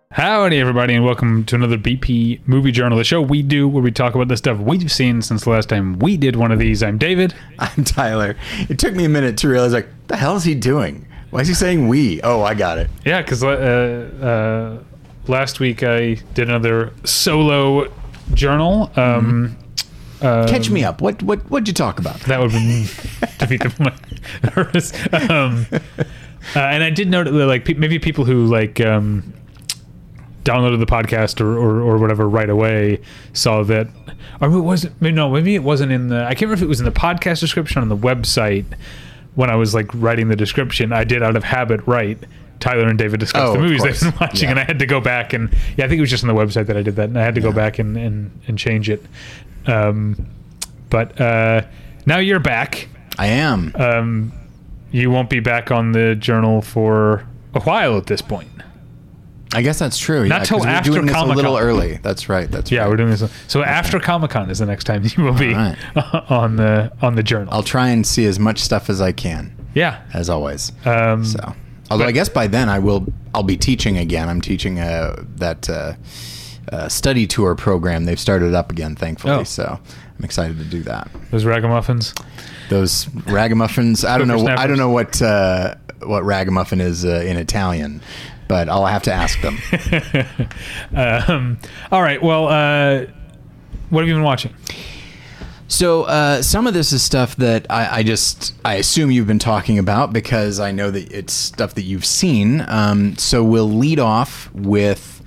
Howdy, everybody, and welcome to another BP Movie Journal, the show we do where we talk about the stuff we've seen since the last time we did one of these. I'm David. I'm Tyler. It took me a minute to realize, like, the hell is he doing? Why is he saying we? Oh, I got it. Yeah, because last week I did another solo journal. Catch me up. What'd you talk about? That would defeat the purpose. And I did note that, like, maybe people who downloaded the podcast or whatever right away saw that, or maybe it wasn't in the, I can't remember if it was in the podcast description on the website. When I was like writing the description, I did out of habit write Tyler and David discuss the movies they've been watching, and I had to go back and I think it was just on the website that I did that, and I had to go back and change it. But now you're back. I am. You won't be back on the journal for a while at this point. I guess that's true. Not till after Comic-Con. Comic-Con. A little early. That's right. Yeah, we're doing this. So after Comic-Con is the next time you will be on the journal. I'll try and see as much stuff as I can. Yeah, as always. Although I guess by then I'll be teaching again. I'm teaching that study tour program. They've started up again, thankfully. So I'm excited to do that. Those ragamuffins. I don't know. I don't know what ragamuffin is in Italian. But I'll have to ask them. All right. Well, what have you been watching? So some of this is stuff that I assume you've been talking about because I know that it's stuff that you've seen. So we'll lead off with,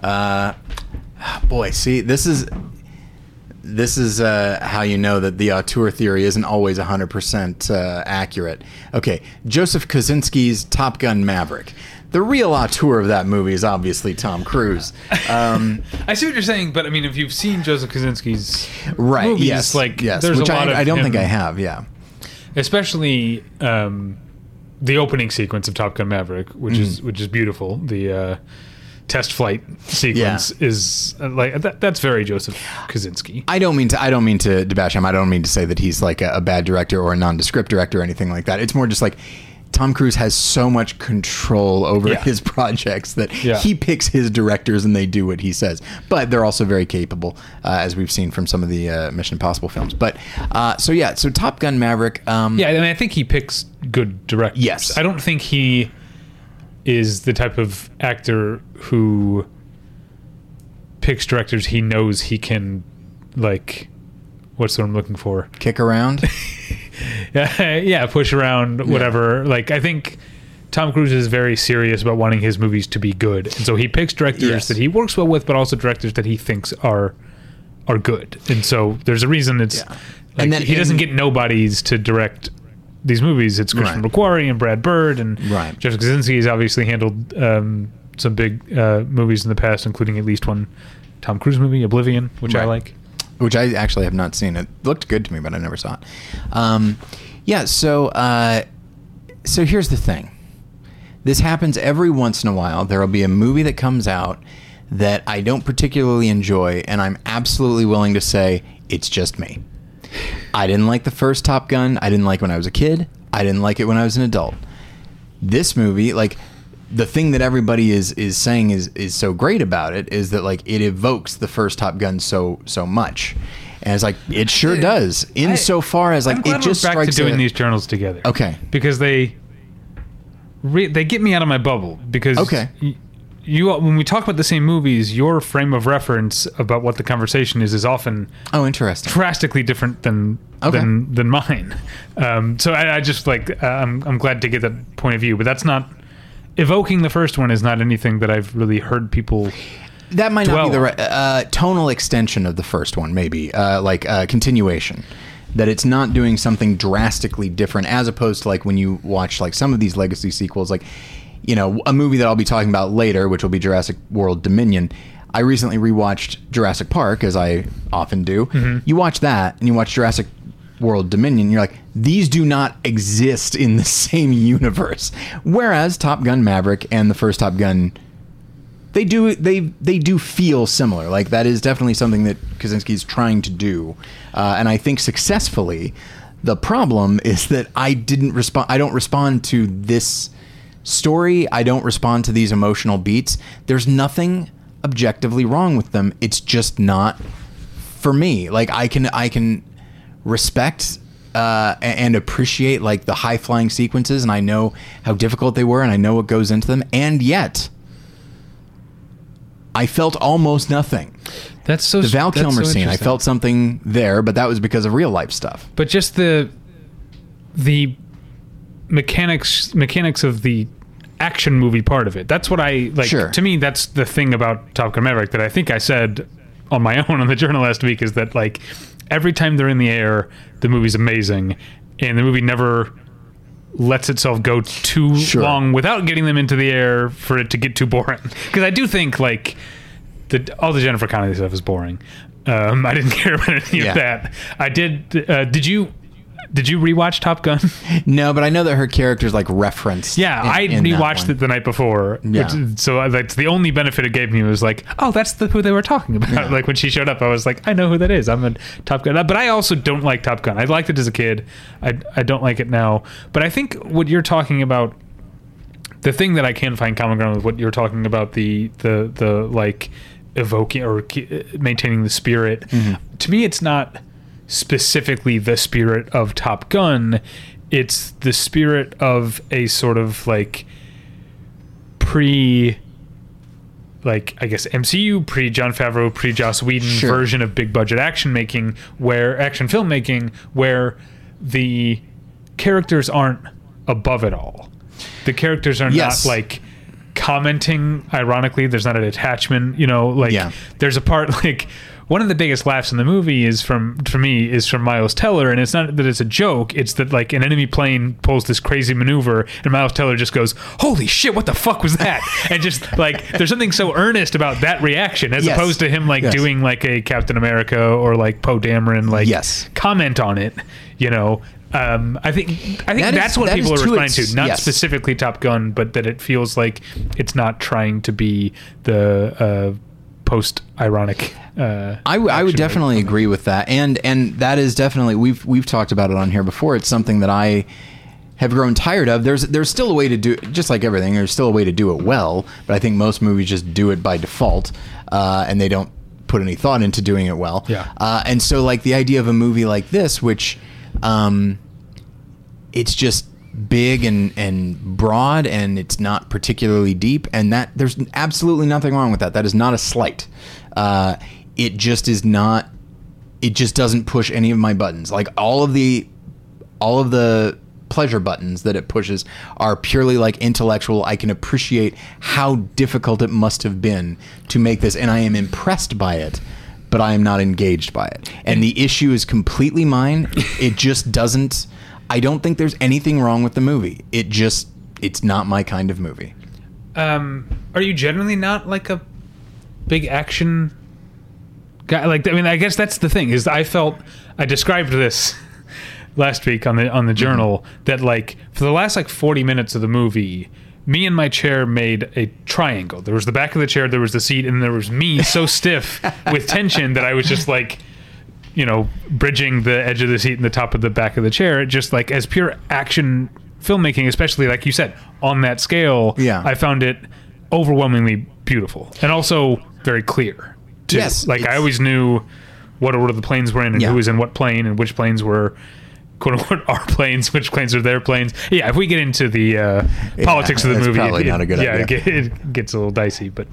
this is how you know that the auteur theory isn't always 100% accurate. Okay, Joseph Kosinski's Top Gun Maverick. The real auteur of that movie is obviously Tom Cruise. I see what you're saying, but I mean, if you've seen Joseph Kosinski's movies, yes, there's which a lot of I don't him, think I have, yeah. Especially the opening sequence of Top Gun Maverick, which is beautiful. The test flight sequence is like that's very Joseph Kosinski. I don't mean to bash him. I don't mean to say that he's like a bad director or a nondescript director or anything like that. It's more just like Tom Cruise has so much control over his projects that he picks his directors and they do what he says. But they're also very capable, as we've seen from some of the Mission Impossible films. But so Top Gun Maverick. I think he picks good directors. Yes, I don't think he is the type of actor who picks directors he knows he can, like, what's what I'm looking for? Kick around? yeah, push around, whatever. Like, I think Tom Cruise is very serious about wanting his movies to be good. And so he picks directors that he works well with, but also directors that he thinks are good. And so there's a reason it's... Like, and then he doesn't get nobodies to direct these movies. It's Christian McQuarrie and Brad Bird, and Jeff Kaczynski has obviously handled some big movies in the past, including at least one Tom Cruise movie, Oblivion, which I like. Which I actually have not seen. It looked good to me, but I never saw it. So here's the thing. This happens every once in a while. There will be a movie that comes out that I don't particularly enjoy, and I'm absolutely willing to say it's just me. I didn't like the first Top Gun. I didn't like it when I was a kid. I didn't like it when I was an adult. This movie, like, the thing that everybody is saying is so great about it is that, like, it evokes the first Top Gun so much, and it's like it sure does. Insofar as, like, it just strikes. Back to doing these journals together, because they get me out of my bubble. Because you when we talk about the same movies, your frame of reference about what the conversation is often interesting, drastically different than mine. So I just like I'm glad to get that point of view, but that's not. Evoking the first one is not anything that I've really heard people. That might not be the right tonal extension of the first one, maybe continuation. That it's not doing something drastically different, as opposed to, like, when you watch, like, some of these legacy sequels, like, you know, a movie that I'll be talking about later, which will be Jurassic World Dominion. I recently rewatched Jurassic Park, as I often do. Mm-hmm. You watch that, and you watch Jurassic World Dominion, you're like, these do not exist in the same universe. Whereas Top Gun Maverick and the first Top Gun, they do feel similar. Like, that is definitely something that Kosinski's trying to do, and I think successfully. The problem is that I don't respond to this story. I don't respond to these emotional beats. There's nothing objectively wrong with them. It's just not for me. Like I can respect and appreciate like the high flying sequences, and I know how difficult they were, and I know what goes into them, and yet I felt almost nothing. That's so. The Val Kilmer so scene, I felt something there, but that was because of real life stuff. But just the mechanics of the action movie part of it. That's what I like. Sure. To me, that's the thing about Top Gun Maverick that I think I said on my own on the Journal last week, is that like every time they're in the air, the movie's amazing, and the movie never lets itself go too long without getting them into the air for it to get too boring. Because I do think like all the Jennifer Connelly stuff is boring. I didn't care about any of that. I did. Did you rewatch Top Gun? No, but I know that her character's like referenced. Yeah, I rewatched it the night before. Yeah. So that's the only benefit it gave me was like, oh, that's who they were talking about. Yeah. Like when she showed up, I was like, I know who that is. I'm a Top Gun. But I also don't like Top Gun. I liked it as a kid. I don't like it now. But I think what you're talking about, the thing that I can find common ground with what you're talking about, the like evoking or maintaining the spirit. Mm-hmm. To me, it's not specifically the spirit of Top Gun. It's the spirit of a sort of like I guess MCU, pre Jon Favreau, pre Joss Whedon version of big budget action filmmaking, where the characters aren't above it all. The characters are not like commenting ironically. There's not an attachment, there's a part like one of the biggest laughs in the movie is from Miles Teller, and it's not that it's a joke, it's that like an enemy plane pulls this crazy maneuver and Miles Teller just goes, holy shit, what the fuck was that? And just like there's something so earnest about that reaction as opposed to him like doing like a Captain America or like Poe Dameron comment on it, I think that's what people are responding to, not specifically Top Gun, but that it feels like it's not trying to be the post-ironic. I would definitely agree with that, and that is definitely we've talked about it on here before. It's something that I have grown tired of. There's still a way to do, just like everything. There's still a way to do it well, but I think most movies just do it by default, and they don't put any thought into doing it well. Yeah. And so like the idea of a movie like this, which it's just big and broad, and it's not particularly deep, and that there's absolutely nothing wrong with that. That is not a slight. It just is not. It just doesn't push any of my buttons. Like all of the pleasure buttons that it pushes are purely like intellectual. I can appreciate how difficult it must have been to make this, and I am impressed by it, but I am not engaged by it. And the issue is completely mine. It just doesn't. I don't think there's anything wrong with the movie. It's not my kind of movie. Are you generally not like a big action guy? Like, I mean, I guess that's the thing, is I described this last week on the Journal, that like for the last like 40 minutes of the movie, me and my chair made a triangle. There was the back of the chair, there was the seat, and there was me so stiff with tension that I was just like, bridging the edge of the seat and the top of the back of the chair. Just like as pure action filmmaking, especially like you said, on that scale, I found it overwhelmingly beautiful and also very clear too. Yes, like I always knew what order the planes were in and who was in what plane and which planes were quote unquote our planes, which planes are their planes. Yeah, if we get into the politics of the movie, probably not a good idea. It gets a little dicey. But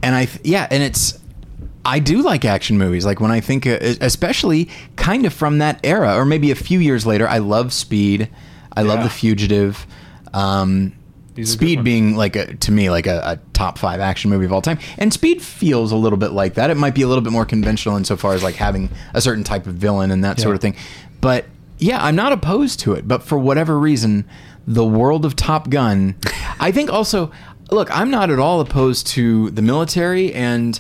I do like action movies. Like when I think, especially kind of from that era, or maybe a few years later, I love Speed. I love The Fugitive. Speed being to me a top 5 action movie of all time. And Speed feels a little bit like that. It might be a little bit more conventional insofar as like having a certain type of villain and that sort of thing. But yeah, I'm not opposed to it. But for whatever reason, the world of Top Gun, I think also, look, I'm not at all opposed to the military and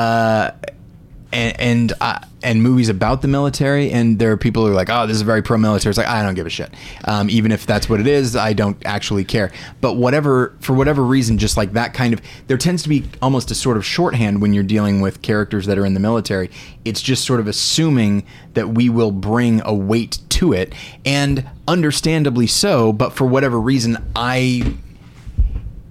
movies about the military, and there are people who are like, oh, this is very pro-military. It's like, I don't give a shit. Even if that's what it is, I don't actually care. But for whatever reason, just like that kind of, there tends to be almost a sort of shorthand when you're dealing with characters that are in the military. It's just sort of assuming that we will bring a weight to it, and understandably so, but for whatever reason,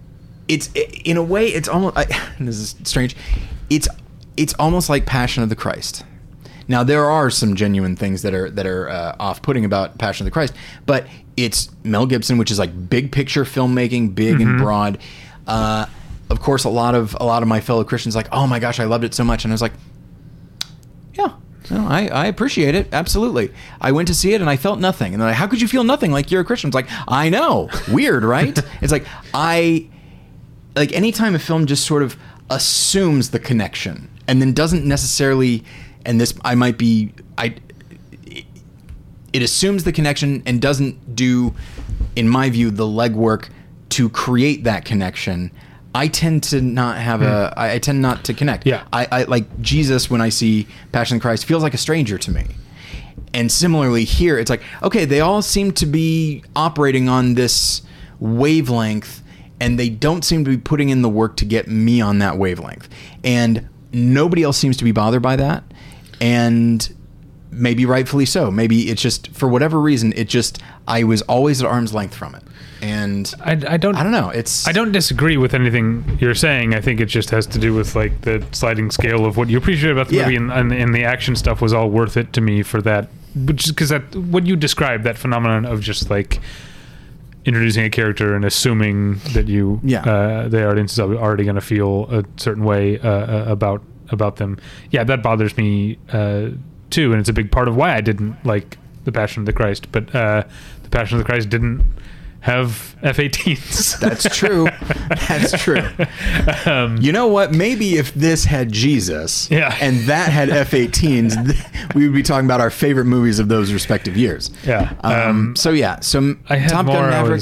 it's in a way, it's almost. This is strange. It's almost like Passion of the Christ. Now there are some genuine things that are off-putting about Passion of the Christ, but it's Mel Gibson, which is like big picture filmmaking, big and broad. Of course, a lot of my fellow Christians like, oh my gosh, I loved it so much, and I was like, yeah. No, I appreciate it. Absolutely. I went to see it and I felt nothing. And they're like, how could you feel nothing? Like, you're a Christian. It's like, I know. Weird, right? It's like, anytime a film just sort of assumes the connection and then doesn't necessarily, and this, it assumes the connection and doesn't do, in my view, the legwork to create that connection, I tend to not have I tend not to connect. Yeah. I like Jesus, when I see Passion of the Christ, feels like a stranger to me. And similarly here, it's like, okay, they all seem to be operating on this wavelength, and they don't seem to be putting in the work to get me on that wavelength. And nobody else seems to be bothered by that. And maybe rightfully so. Maybe it's just, for whatever reason, I was always at arm's length from it. And I don't know. I don't disagree with anything you're saying. I think it just has to do with like the sliding scale of what you appreciate about the movie, and the action stuff was all worth it to me for that. Because what you described, that phenomenon of just like introducing a character and assuming that the audience is already going to feel a certain way about them. Yeah, that bothers me too, and it's a big part of why I didn't like The Passion of the Christ. But The Passion of the Christ didn't have F-18s. That's true. That's true. You know what? Maybe if this had Jesus and that had F-18s, we would be talking about our favorite movies of those respective years. Yeah. So Top Gun Maverick,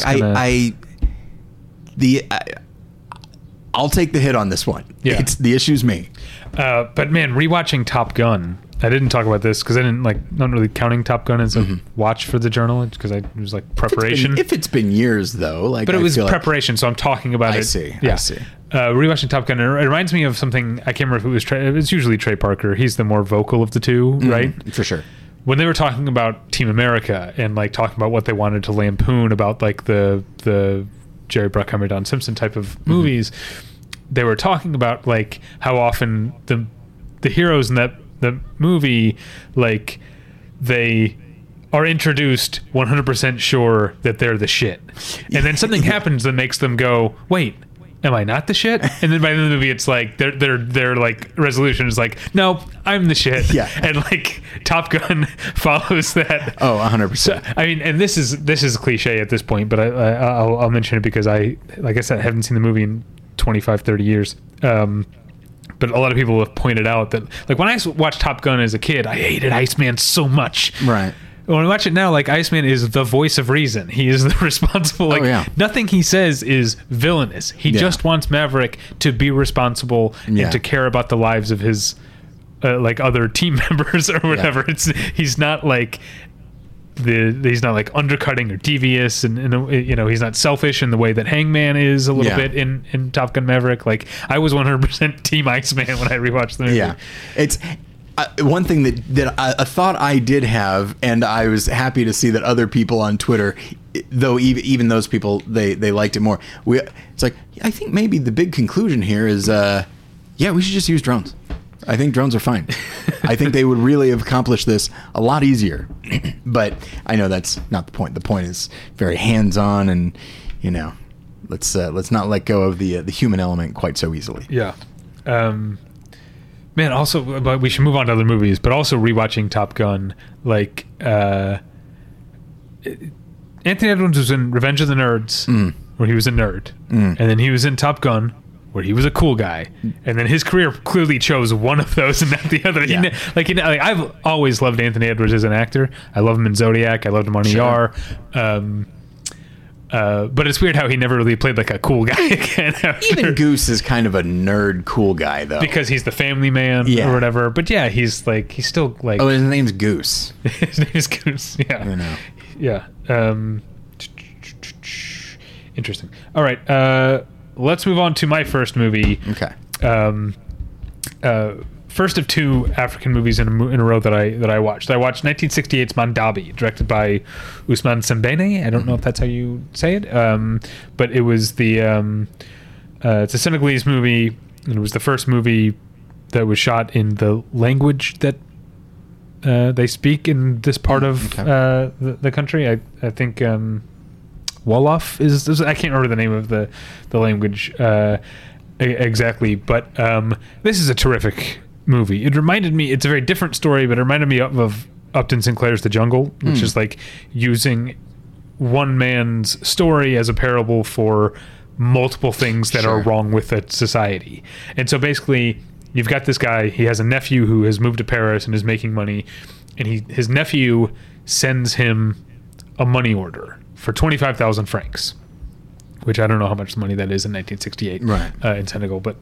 I'll take the hit on this one. Yeah. The issue's me. But man, rewatching Top Gun, I didn't talk about this because I didn't not really counting Top Gun as a watch for the journal, because it was like preparation. If it's been years though, but it was preparation, so I'm talking about it. I see. Rewatching Top Gun, it reminds me of something. I can't remember if it was Trey. It's usually Trey Parker. He's the more vocal of the two, right? For sure. When they were talking about Team America and like talking about what they wanted to lampoon about, like the Jerry Bruckheimer, Don Simpson type of movies, they were talking about like how often the heroes in the movie, like, they are introduced 100% sure that they're the shit, and then something happens that makes them go, wait, am I not the shit? And then by the end of the movie, it's like their like resolution is like, no, I'm the shit. Yeah. And like Top Gun follows that. Oh, 100%. So, I mean, and this is a cliche at this point, but I'll mention it because I haven't seen the movie in 25, 30 years. But a lot of people have pointed out that, like, when I watched Top Gun as a kid, I hated Iceman so much. Right. When I watch it now, like, Iceman is the voice of reason. He is the responsible. Like, nothing he says is villainous. He just wants Maverick to be responsible and to care about the lives of his, like, other team members or whatever. He's not like he's not like undercutting or devious, and he's not selfish in the way that Hangman is a little bit in Top Gun Maverick. Like, I was 100% Team Iceman when I rewatched the movie. Yeah, it's one thing that I thought I did have, and I was happy to see that other people on Twitter, though even those people, they liked it more. It's like, I think maybe the big conclusion here is we should just use drones. I think drones are fine. I think they would really have accomplished this a lot easier. But I know that's not the point. The point is very hands-on, and let's not let go of the human element quite so easily. Yeah. Man, also, but we should move on to other movies. But also rewatching Top Gun, like Anthony Edwards was in Revenge of the Nerds, where he was a nerd, and then he was in Top Gun, where he was a cool guy, and then his career clearly chose one of those and not the other. Yeah. I've always loved Anthony Edwards as an actor. I love him in Zodiac. I loved him on ER. But it's weird how he never really played like a cool guy again. Even Goose is kind of a nerd cool guy, though, because he's the family man or whatever. But yeah, he's still like. Oh, his name's Goose. His name is Goose. Yeah. Yeah. Interesting. All right. Let's move on to my first movie. Okay. First of two African movies in a row that I watched. I watched 1968's Mandabi, directed by Ousmane Sembene. I don't know if that's how you say it, but it was the It's a Senegalese movie, and it was the first movie that was shot in the language that they speak in this part of the country. I think Wolof is I can't remember the name of the language exactly, but this is a terrific movie. It reminded me, it's a very different story, but it reminded me of Upton Sinclair's The Jungle, which is like using one man's story as a parable for multiple things that are wrong with a society. And so basically you've got this guy, he has a nephew who has moved to Paris and is making money, and his nephew sends him a money order for 25,000 francs, which I don't know how much money that is in 1968 in Senegal, but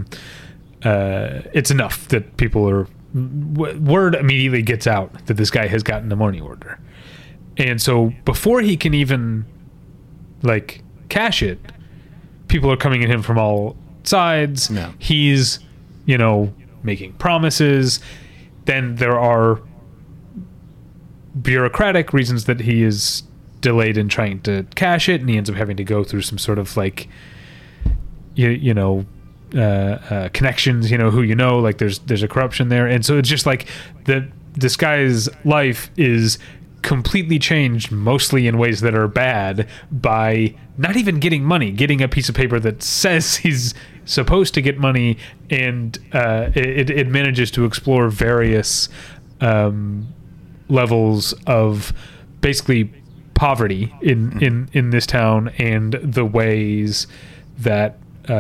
it's enough that people are, word immediately gets out that this guy has gotten a money order. And so before he can even like cash it, people are coming at him from all sides. No. He's, making promises. Then there are bureaucratic reasons that he is delayed in trying to cash it, and he ends up having to go through some sort of like, connections, who like there's a corruption there. And so it's just like this guy's life is completely changed, mostly in ways that are bad, by not even getting money, getting a piece of paper that says he's supposed to get money, and it manages to explore various levels of basically poverty in this town, and the ways that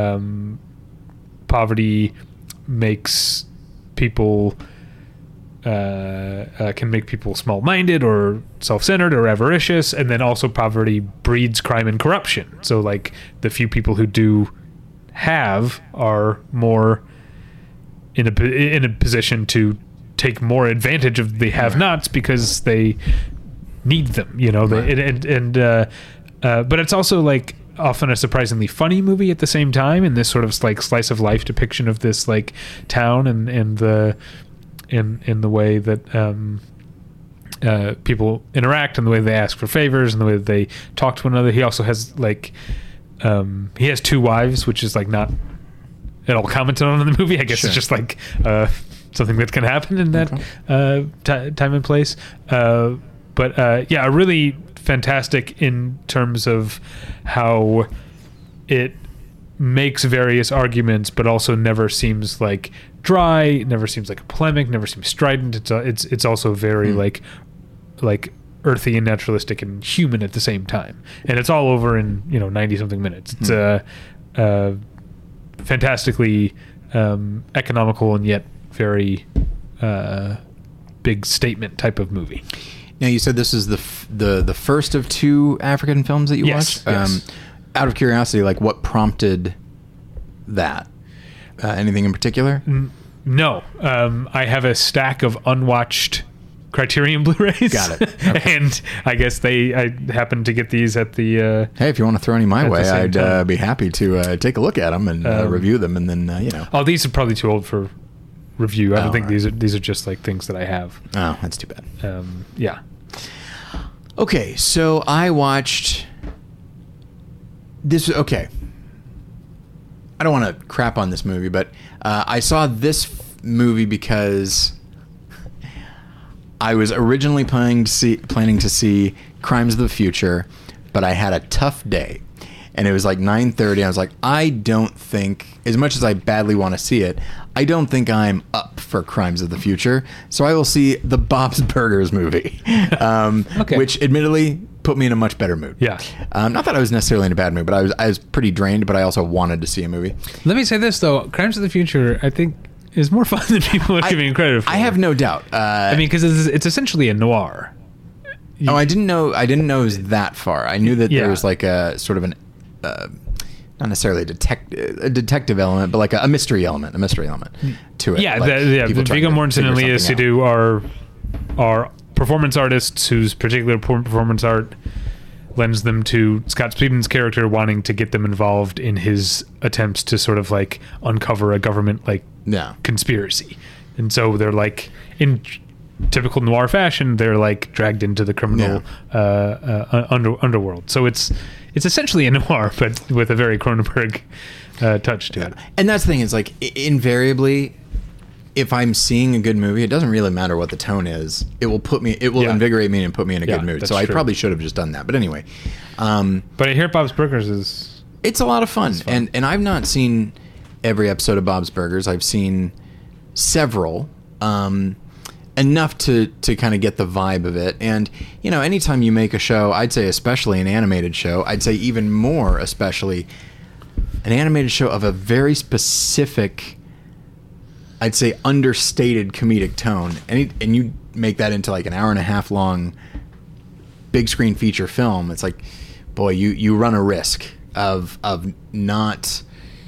poverty makes people can make people small-minded or self-centered or avaricious, and then also poverty breeds crime and corruption. So like the few people who do have are more in a position to take more advantage of the have-nots because they need them, but it's also like often a surprisingly funny movie at the same time, in this sort of like slice of life depiction of this like town and the in the way that people interact, and the way they ask for favors, and the way that they talk to one another. He also has like he has two wives, which is like not at all commented on in the movie. I guess it's just like something that can happen in that time and place. But a really fantastic in terms of how it makes various arguments, but also never seems like dry, never seems like a polemic, never seems strident. It's also very like earthy and naturalistic and human at the same time, and it's all over in 90 something minutes. It's a fantastically economical and yet very big statement type of movie. Now, you said this is the first of two African films that you watched. Yes. Out of curiosity, like what prompted that? Anything in particular? No. I have a stack of unwatched Criterion Blu-rays. Got it. Okay. And I guess I happened to get these at the... hey, if you want to throw any my way, I'd be happy to take a look at them and review them, and then, Oh, these are probably too old for review. I don't think these are just like things that I have. Oh, that's too bad. Yeah. Okay, so I watched... This, okay. I don't want to crap on this movie, but I saw this movie because I was originally planning to see Crimes of the Future, but I had a tough day. And it was like 9:30. I was like, I don't think, as much as I badly want to see it, I don't think I'm up for Crimes of the Future. So I will see the Bob's Burgers movie, which admittedly put me in a much better mood. Yeah. Not that I was necessarily in a bad mood, but I was pretty drained, but I also wanted to see a movie. Let me say this, though. Crimes of the Future, I think, is more fun than people are giving credit for. I have no doubt. Because it's essentially a noir. I didn't know it was that far. I knew that there was like a sort of an... not necessarily a detective element, but like a mystery element to it. Yeah, like Viggo Mortensen and Léa Seydoux are performance artists whose particular performance art lends them to Scott Speedman's character wanting to get them involved in his attempts to sort of like uncover a government conspiracy. And so they're like, in typical noir fashion, they're like dragged into the criminal underworld. So it's essentially a noir, but with a very Cronenberg touch to it. And that's the thing, is like invariably, if I'm seeing a good movie, it doesn't really matter what the tone is. It will invigorate me and put me in a good mood. So I probably should have just done that. But anyway. But I hear Bob's Burgers it's a lot of fun. And I've not seen every episode of Bob's Burgers. I've seen several. Enough to kind of get the vibe of it. And, you know, anytime you make a show, I'd say especially an animated show, I'd say even more especially an animated show of a very specific, I'd say understated comedic tone, and you make that into like an hour and a half long big screen feature film, it's like, boy, you run a risk of not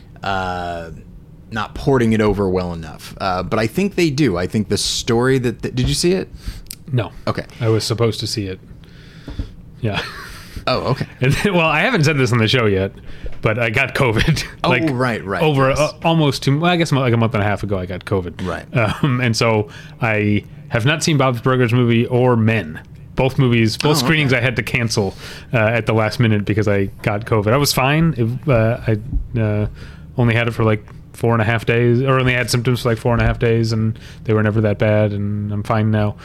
porting it over well enough. But I think they do. I think the story did you see it? No. Okay. I was supposed to see it. Yeah. Oh, okay. Well, I haven't said this on the show yet, but I got COVID. Oh, right. Over almost 2, well, I guess like a month and a half ago, I got COVID. Right. And so I have not seen Bob's Burgers movie or Men. Both movies, screenings I had to cancel at the last minute because I got COVID. I was fine. I only had it for like 4.5 days, or only had symptoms for like 4.5 days, and they were never that bad, and I'm fine now.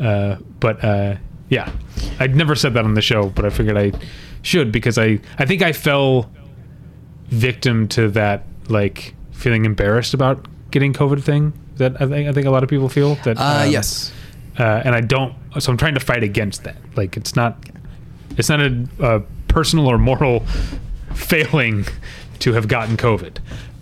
Yeah, I'd never said that on the show, but I figured I should, because I think I fell victim to that, like, feeling embarrassed about getting COVID thing that I think a lot of people feel. That yes. And I don't, so I'm trying to fight against that. Like, it's not a personal or moral failing to have gotten COVID.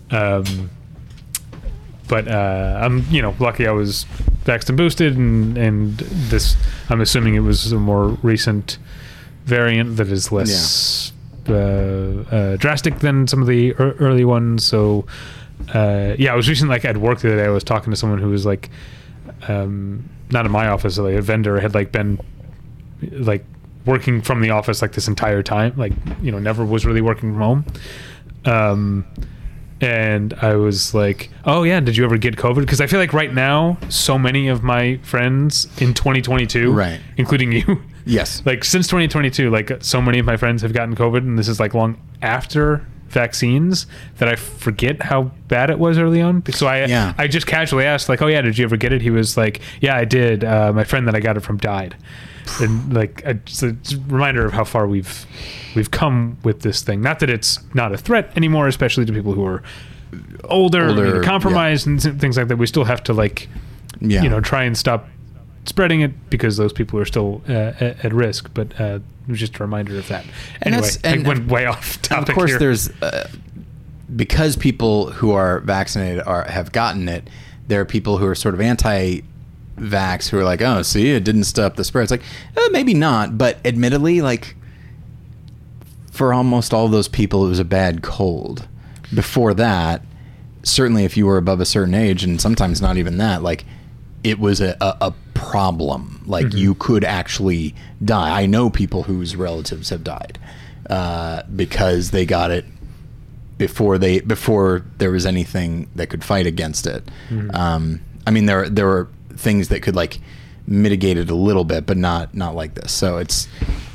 But I'm, lucky I was vaxxed and boosted, and this, I'm assuming it was a more recent variant that is less drastic than some of the early ones. So I was recently, like, at work the other day, I was talking to someone who was like, not in my office, like a vendor, had like been like working from the office like this entire time, like, never was really working from home. And I was like, oh yeah, did you ever get COVID? Because I feel like right now, so many of my friends in 2022, right, including you, yes, like since 2022, like so many of my friends have gotten COVID, and this is like long after vaccines, that I forget how bad it was early on. So I just casually asked, like, oh yeah, did you ever get it? He was like, yeah, I did. My friend that I got it from died. And like, it's a reminder of how far we've come with this thing. Not that it's not a threat anymore, especially to people who are older compromised, and things like that. We still have to, like, try and stop spreading it, because those people are still at risk. But it was just a reminder of that. Anyway, I went way off topic. Of course, here. There's because people who are vaccinated have gotten it. There are people who are sort of anti-vax who are like, oh, see, it didn't stop the spread. It's like, maybe not, but admittedly, like, for almost all those people, it was a bad cold. Before that, certainly if you were above a certain age, and sometimes not even that, like, it was a problem. Like, you could actually die. I know people whose relatives have died because they got it before there was anything that could fight against it. I mean, there were things that could, like, mitigate it a little bit, but not like this. So it's,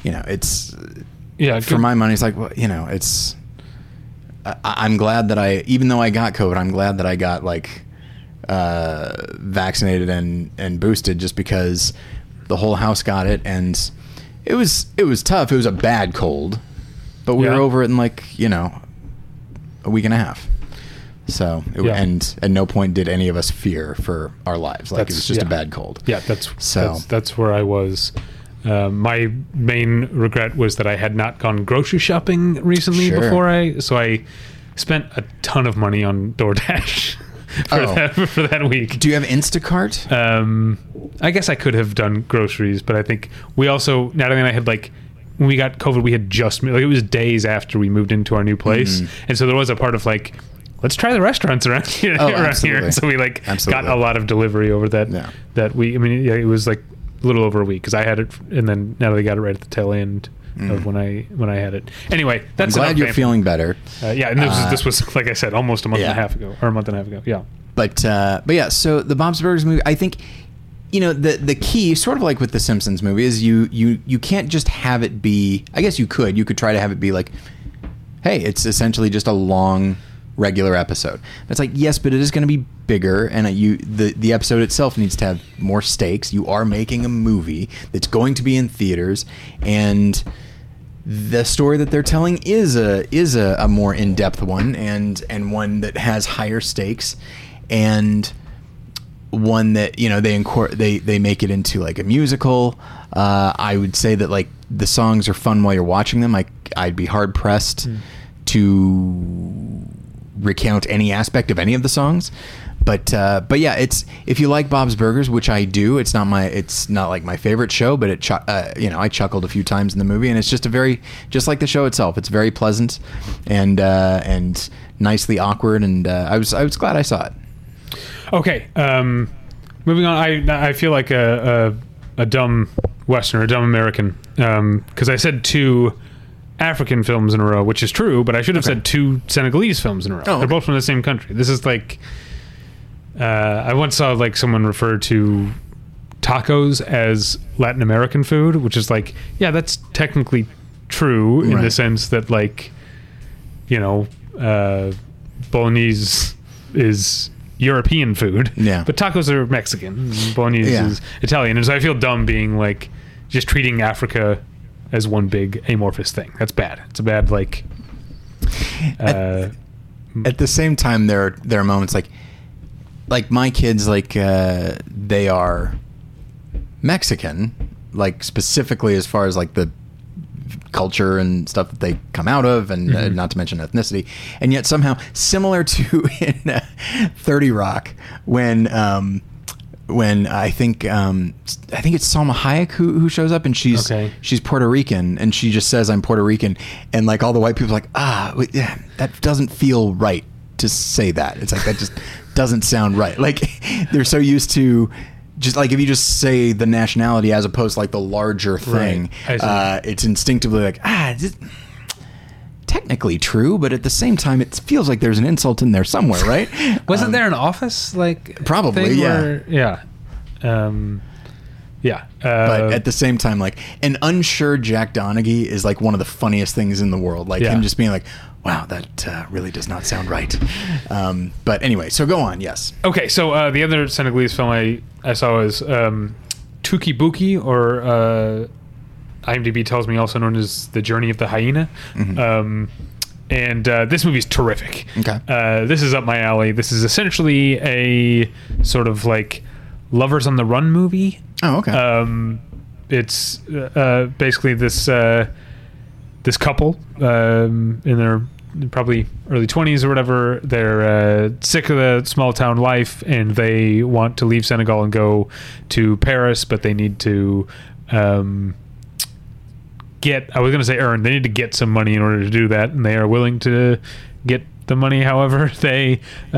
for my money, it's like, well, it's. I'm glad that even though I got COVID, I'm glad that I got, like, vaccinated and boosted, just because the whole house got it, and it was tough. It was a bad cold, but we were over it in, like, a week and a half. So and at no point did any of us fear for our lives. Like, it was just a bad cold. Yeah, that's where I was. My main regret was that I had not gone grocery shopping recently so I spent a ton of money on DoorDash for that week. Do you have Instacart? I guess I could have done groceries, but I think we also, Natalie and I had, like, when we got COVID, we had just, like, it was days after we moved into our new place. And so there was a part of, like, let's try the restaurants around here. And so we, like, got a lot of delivery over that week. I mean, it was like a little over a week, because I had it, and then Natalie got it right at the tail end of when I had it. Anyway, that's. I'm glad you're feeling better. And this was, like I said, almost a month and a half ago. Yeah. But yeah, so the Bob's Burgers movie, I think, the key, sort of like with the Simpsons movie, is you can't just have it be. I guess you could try to have it be like, hey, it's essentially just a long regular episode. It's like, yes, but it is going to be bigger, and the episode itself needs to have more stakes. You are making a movie that's going to be in theaters, and the story that they're telling is a more in-depth one, and one that has higher stakes, and one that, you know, they make it into like a musical. I would say that like the songs are fun while you're watching them. I'd be hard pressed to recount any aspect of any of the songs, but yeah, it's, if you like Bob's Burgers, which I do, it's not like my favorite show, but I chuckled a few times in the movie, and it's just just like the show itself. It's very pleasant and nicely awkward, and I was glad I saw it. Okay, moving on. I feel like a dumb Westerner, a dumb American, because I said 2 African films in a row, which is true, but I should have said 2 Senegalese films in a row. Oh, okay. They're both from the same country. This is like, I once saw like someone refer to tacos as Latin American food, which is like, yeah, that's technically true in the sense that, like, you know, bolognese is European food, but tacos are Mexican, bolognese is Italian, and so I feel dumb being like just treating Africa as one big amorphous thing. That's bad. It's a bad, like, at the same time, there are moments like my kids, like they are Mexican, like specifically as far as like the culture and stuff that they come out of, and not to mention ethnicity, and yet somehow similar to in 30 Rock when I think it's Salma Hayek who shows up, and she's Puerto Rican, and she just says, I'm Puerto Rican, and like all the white people are like, that doesn't feel right to say that. It's like, that just doesn't sound right. Like, they're so used to just like, if you just say the nationality as opposed to like the larger thing, it's instinctively like, this, technically true, but at the same time, it feels like there's an insult in there somewhere, right? Wasn't there an Office like probably? Yeah. But at the same time, like, an unsure Jack Donaghy is like one of the funniest things in the world. Like him just being like, wow, that really does not sound right. But anyway, so go on. Yes. Okay. So the other Senegalese film I saw was Tuki Buki, or IMDb tells me also known as The Journey of the Hyena. And this movie's terrific. Okay. This is up my alley. This is essentially a sort of like Lovers on the Run movie. Oh, okay. It's basically this couple in their probably early 20s or whatever. They're sick of the small town life, and they want to leave Senegal and go to Paris, but they need to earn. They need to get some money in order to do that, and they are willing to get the money however they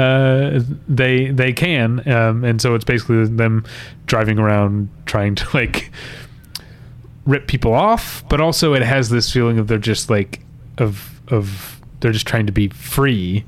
can, and so it's basically them driving around trying to like rip people off, but also it has this feeling of they're just like they're just trying to be free.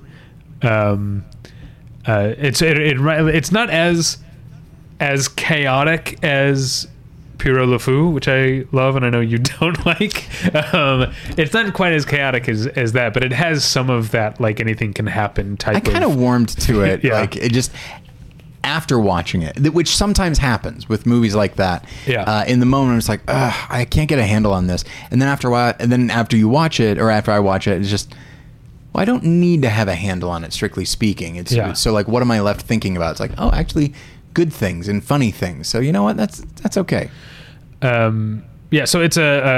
It's not as chaotic as Pierrot Le Fou, which I love, and I know you don't like. It's not quite as chaotic as that, but it has some of that, like, anything can happen type. I kind of warmed to it. Yeah. Like, it just, after watching it, which sometimes happens with movies like that. Yeah. In the moment, it's like, I can't get a handle on this, and then after a while, and then after you watch it, or after I watch it, it's just, well, I don't need to have a handle on it, strictly speaking. It's so like, what am I left thinking about? It's like, oh, actually, good things and funny things. So you know what? That's okay. So it's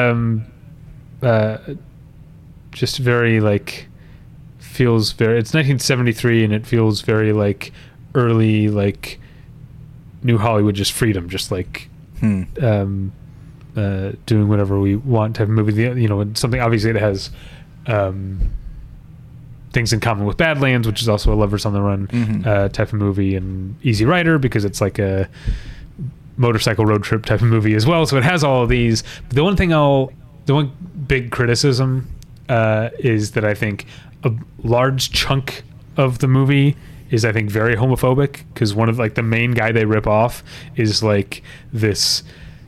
just very like feels very. It's 1973, and it feels very like early like New Hollywood, just freedom, just like doing whatever we want type of movie. You know, something obviously that has things in common with Badlands, which is also a Lovers on the Run type of movie, and Easy Rider, because it's like a motorcycle road trip type of movie as well. So it has all of these. The one big criticism is that I think a large chunk of the movie is, I think, very homophobic, because one of like the main guy they rip off is like this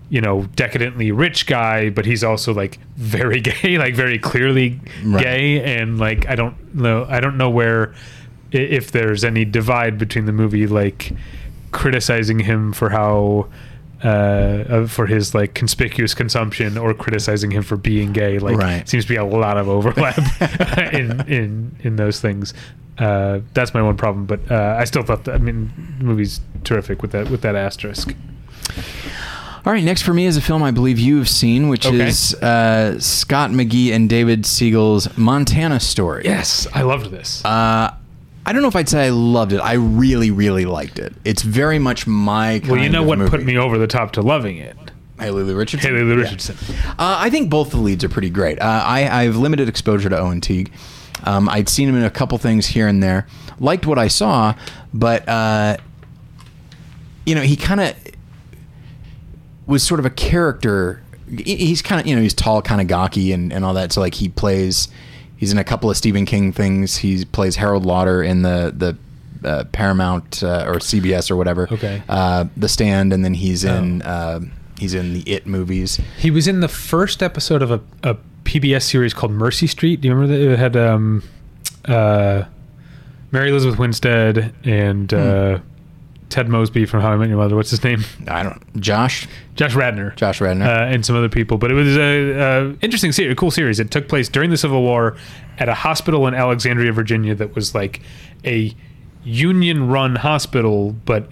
decadently rich guy, but he's also like very gay, like very clearly gay, and like I don't know where, if there's any divide between the movie, like criticizing him for how for his like conspicuous consumption, or criticizing him for being gay. Like seems to be a lot of overlap in those things. That's my one problem, but I still thought that, the movie's terrific with that asterisk. All right, next for me is a film I believe you have seen, which is Scott McGee and David Siegel's Montana Story. Yes, I loved this. I don't know if I'd say I loved it. I really, really liked it. It's very much my kind of what movie. Put me over the top to loving it? Haley Lu Richardson. Haley Lu Richardson. Yeah. I think both the leads are pretty great. I have limited exposure to Owen Teague. I'd seen him in a couple things here and there. Liked what I saw, but he kind of was sort of a character. He's kind of, he's tall, kind of gawky and all that. So like he's in a couple of Stephen King things. He plays Harold Lauder in the Paramount or CBS or whatever. Okay. The Stand, and then he's in the It movies. He was in the first episode of a PBS series called Mercy Street. Do you remember that? It had Mary Elizabeth Winstead and Ted Mosby from How I Met Your Mother. What's his name? I don't know. Josh Radnor. And some other people. But it was a interesting series, a cool series. It took place during the Civil War at a hospital in Alexandria, Virginia that was like a Union-run hospital, but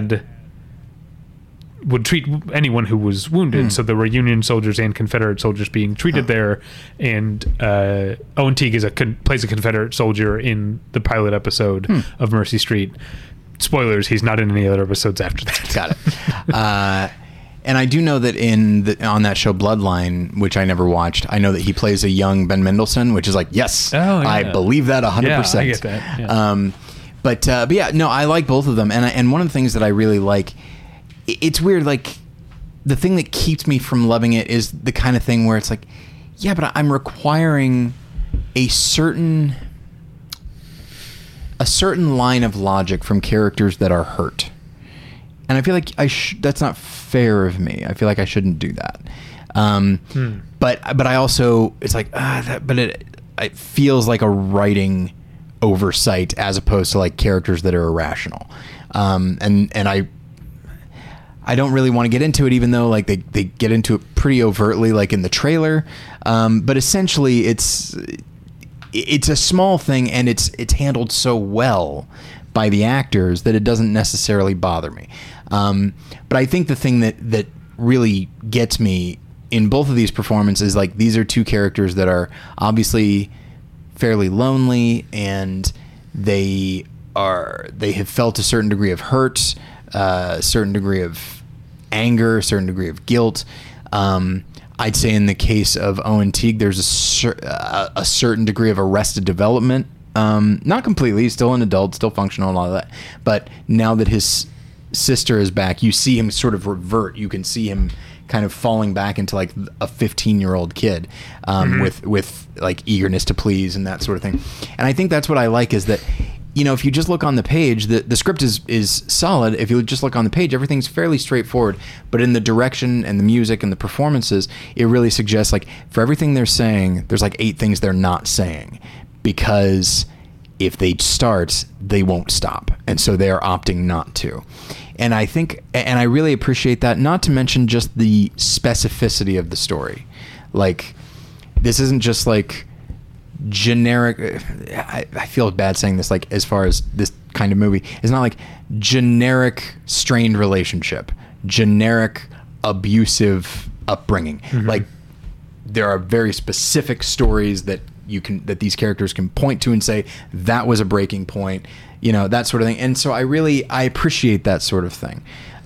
would treat anyone who was wounded. So there were Union soldiers and Confederate soldiers being treated there. And Owen Teague plays a Confederate soldier in the pilot episode of Mercy Street. Spoilers, he's not in any other episodes after that. Got it. And I do know that on that show Bloodline, which I never watched, I know that he plays a young Ben Mendelsohn, which is like, yes, I believe that 100%. Yeah, I get that. Yeah. But yeah, no, I like both of them. And one of the things that I really like, it's weird, like the thing that keeps me from loving it is the kind of thing where it's like, yeah, but I'm requiring a certain line of logic from characters that are hurt. And I feel like that's not fair of me. I feel like I shouldn't do that. But I also, it's like, it feels like a writing oversight as opposed to like characters that are irrational. And I don't really want to get into it, even though like they get into it pretty overtly, like in the trailer. But essentially it's a small thing, and it's handled so well by the actors that it doesn't necessarily bother me. But I think the thing that really gets me in both of these performances, like these are two characters that are obviously fairly lonely, and they have felt a certain degree of hurt, a certain degree of anger, a certain degree of guilt. I'd say in the case of Owen Teague, there's a certain degree of arrested development. Not completely, he's still an adult, still functional and all of that. But now that his sister is back, you see him sort of revert. You can see him kind of falling back into like a 15-year-old kid with like eagerness to please and that sort of thing. And I think that's what I like, is that, if you just look on the page, the script is solid. If you just look on the page, everything's fairly straightforward. But in the direction and the music and the performances, it really suggests like for everything they're saying, there's like 8 things they're not saying, because if they start, they won't stop. And so they are opting not to. And I think, and I really appreciate that, not to mention just the specificity of the story. Like, this isn't just like generic, I feel bad saying this, like as far as this kind of movie, it's not like generic strained relationship, generic abusive upbringing. Like, there are very specific stories that these characters can point to and say that was a breaking point, that sort of thing. And so I appreciate that sort of thing.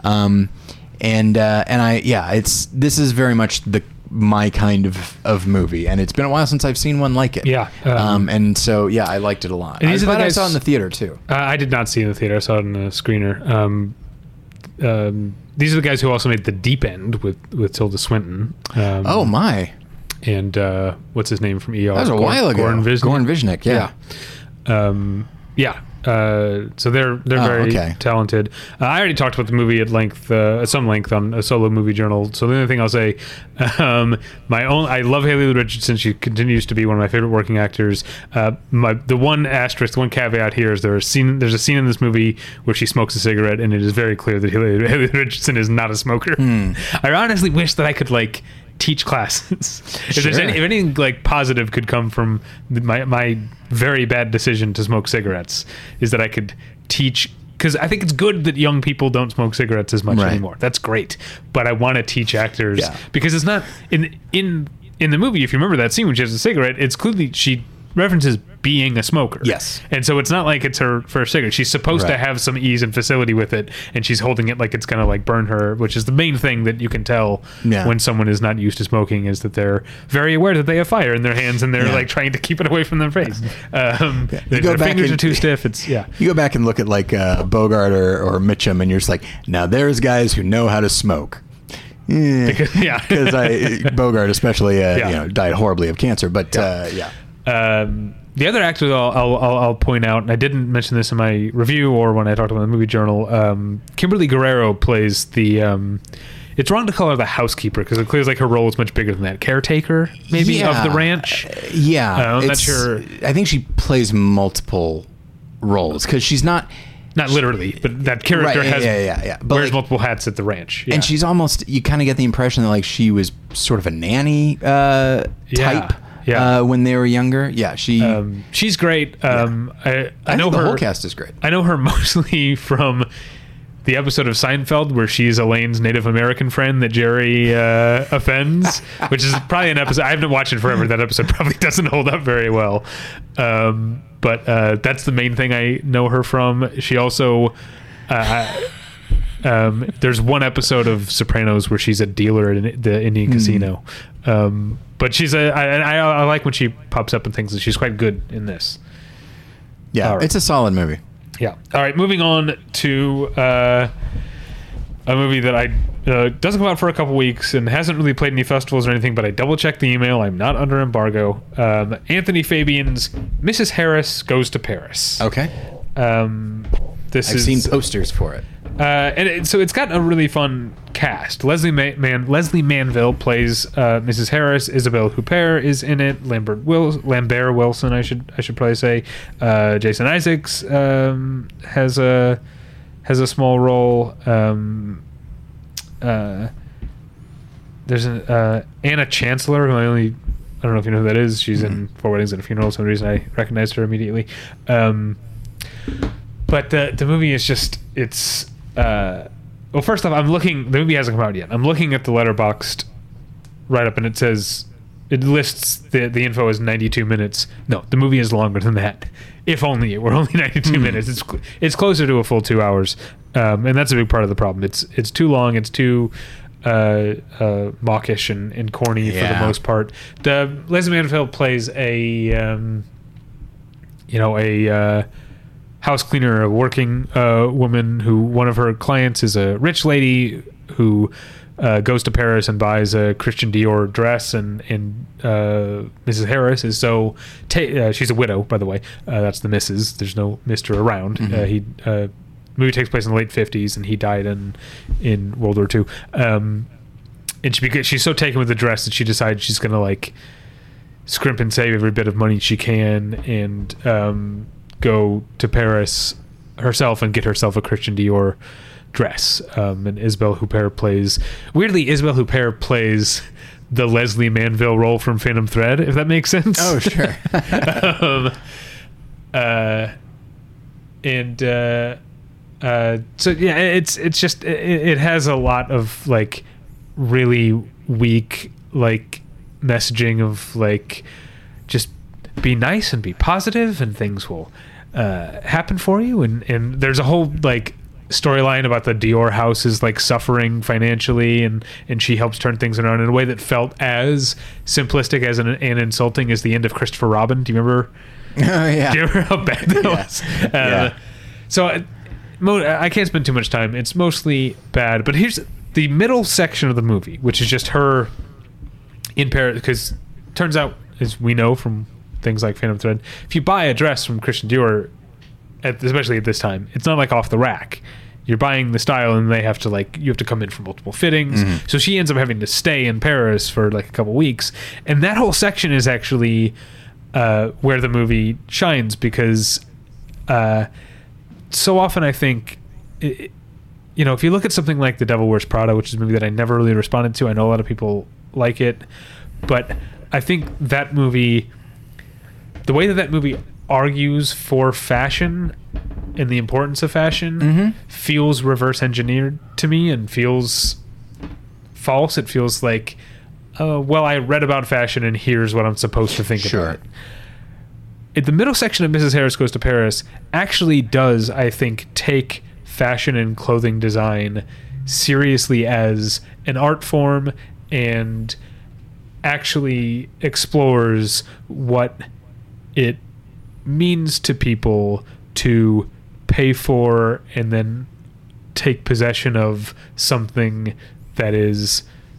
This is very much my kind of movie, and it's been a while since I've seen one like it. Yeah. And so I liked it a lot. I saw it in the theater too. I did not see it in the theater. I saw it in a screener. These are the guys who also made The Deep End with Tilda Swinton. Oh my. And what's his name from ER? That was a while ago. Goran Visnjic. Goran Visnjic, yeah. So they're very talented. I already talked about the movie at length, some length on a Solo Movie Journal. So the only thing I'll say, I love Haley Richardson. She continues to be one of my favorite working actors. The one asterisk, the one caveat here is there's a scene in this movie where she smokes a cigarette, and it is very clear that Haley Richardson is not a smoker. I honestly wish that I could teach classes. If there's anything positive could come from my very bad decision to smoke cigarettes, is that I could teach, because I think it's good that young people don't smoke cigarettes as much anymore. That's great, but I want to teach actors because it's not in the movie. If you remember that scene when she has a cigarette, it's clearly she references being a smoker. Yes. And so it's not like it's her first cigarette. She's supposed to have some ease and facility with it, and she's holding it like it's going to burn her, which is the main thing that you can tell when someone is not used to smoking, is that they're very aware that they have fire in their hands, and they're trying to keep it away from their face. Their fingers are too stiff. You go back and look at Bogart or Mitchum, and you're just like, now there's guys who know how to smoke. Because Bogart especially died horribly of cancer, but the other actors I'll point out, and I didn't mention this in my review or when I talked about the movie journal, Kimberly Guerrero plays the it's wrong to call her the housekeeper, because it clears her role is much bigger than that. Caretaker, maybe, of the ranch. I'm not sure. I think she plays multiple roles, because she's not literally, but that character wears multiple hats at the ranch. And she's almost, you kind of get the impression that she was sort of a nanny type. When they were younger. She's great. I know the her whole cast is great. I know her mostly from the episode of Seinfeld where she's Elaine's Native American friend that Jerry offends, which is probably an episode I haven't watched it forever. That episode probably doesn't hold up very well. But that's the main thing I know her from. She also there's one episode of Sopranos where she's a dealer in the Indian casino. But she's I like when she pops up in things, and she's quite good in this. It's a solid movie. All right, moving on to a movie that doesn't come out for a couple weeks and hasn't really played any festivals or anything, but I double checked the email. I'm not under embargo. Anthony Fabian's Mrs. Harris Goes to Paris. Okay. I've seen posters for it. So it's got a really fun cast. Leslie Manville plays Mrs. Harris. Isabelle Huppert is in it. Lambert Wilson, I should probably say. Jason Isaacs has a small role. There's Anna Chancellor, who I don't know if you know who that is. She's in Four Weddings and a Funeral. For some reason I recognized her immediately. But the movie is just, it's well, first off, the movie hasn't come out yet. I'm looking at the Letterboxd write-up, and it lists the info as 92 minutes. No, the movie is longer than that. If only it were only 92 minutes. It's closer to a full 2 hours, and that's a big part of the problem. It's too long. It's too mawkish and corny for the most part. Leslie Manville plays a house cleaner, a working woman who, one of her clients is a rich lady who goes to Paris and buys a Christian Dior dress, and Mrs. Harris is she's a widow, by the way. That's the Mrs. There's no Mr. around. The movie takes place in the late 50s, and he died in World War II. And she's so taken with the dress that she decides she's going to scrimp and save every bit of money she can, and go to Paris herself and get herself a Christian Dior dress. And Isabelle Huppert plays the Leslie Manville role from Phantom Thread, if that makes sense. Oh, sure. So yeah, it's just, it has a lot of really weak messaging of just be nice and be positive and things will happen for you, and there's a whole storyline about the Dior house is suffering financially, and she helps turn things around in a way that felt as simplistic as and insulting as the end of Christopher Robin. Do you remember? Oh yeah. Do you remember how bad that was? So I can't spend too much time. It's mostly bad, but here's the middle section of the movie, which is just her in Paris, because turns out, as we know from things like Phantom Thread, if you buy a dress from Christian Dior especially at this time, it's not like off the rack. You're buying the style, and you have to come in for multiple fittings. So she ends up having to stay in Paris for like a couple weeks, and that whole section is actually where the movie shines, because so often I think, if you look at something like The Devil Wears Prada, which is a movie that I never really responded to, I know a lot of people like it, but I think that movie, the way that movie argues for fashion and the importance of fashion, feels reverse engineered to me and feels false. It feels like, I read about fashion and here's what I'm supposed to think about it. The middle section of Mrs. Harris Goes to Paris actually does, I think, take fashion and clothing design seriously as an art form, and actually explores what it means to people to pay for and then take possession of something that is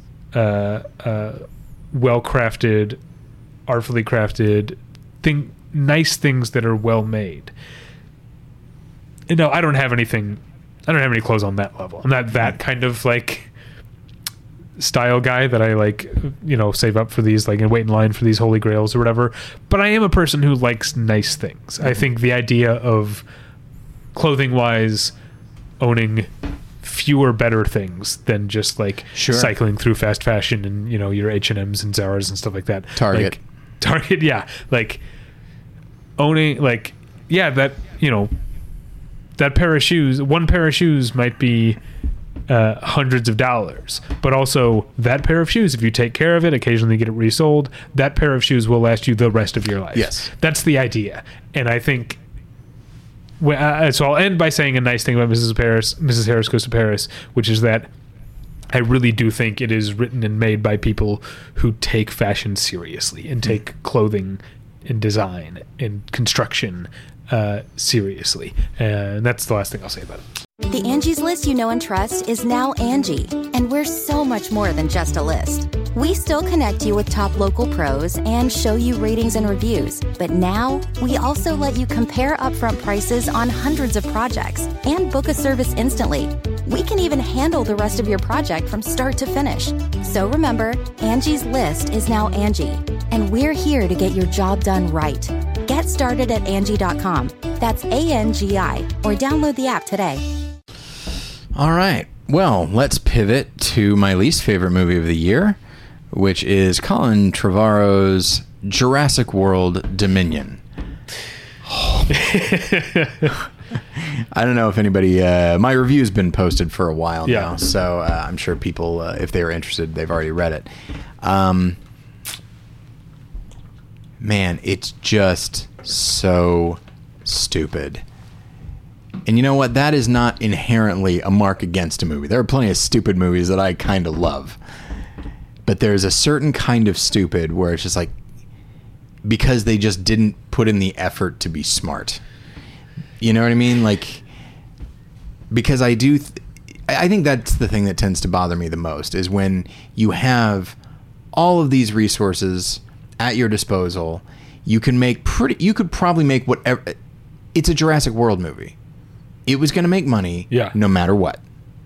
well crafted, artfully crafted, nice things that are well made. No, I don't have any clothes on that level. I'm not that kind of like style guy that I like, save up for these, like, and wait in line for these holy grails or whatever. But I am a person who likes nice things. I think the idea of clothing wise owning fewer better things than just like cycling through fast fashion and your H&M's and Zara's and stuff like that. Target, yeah. Like owning, like, that pair of shoes, one pair of shoes might be hundreds of dollars, but also that pair of shoes, if you take care of it, occasionally get it resold, that pair of shoes will last you the rest of your life. Yes, that's the idea. And I think so I'll end by saying a nice thing about Mrs. Harris Goes to Paris, which is that I really do think it is written and made by people who take fashion seriously and take clothing and design and construction seriously. And that's the last thing I'll say about it. The Angie's List you know and trust is now Angie, and we're so much more than just a list. We still connect you with top local pros and show you ratings and reviews, but now we also let you compare upfront prices on hundreds of projects and book a service instantly. We can even handle the rest of your project from start to finish. So remember, Angie's List is now Angie, and we're here to get your job done right. Get started at Angie.com. That's ANGI, or download the app today. All right. Well, let's pivot to my least favorite movie of the year, which is Colin Trevorrow's Jurassic World Dominion. I don't know if anybody... my review's been posted for a while now, so I'm sure people, if they were interested, they've already read it. Man, it's just so stupid. And you know what? That is not inherently a mark against a movie. There are plenty of stupid movies that I kind of love. But there's a certain kind of stupid where it's just like, because they just didn't put in the effort to be smart. You know what I mean? Like, because I think that's the thing that tends to bother me the most, is when you have all of these resources at your disposal, you could probably make whatever. It's a Jurassic World movie. It was going to make money no matter what.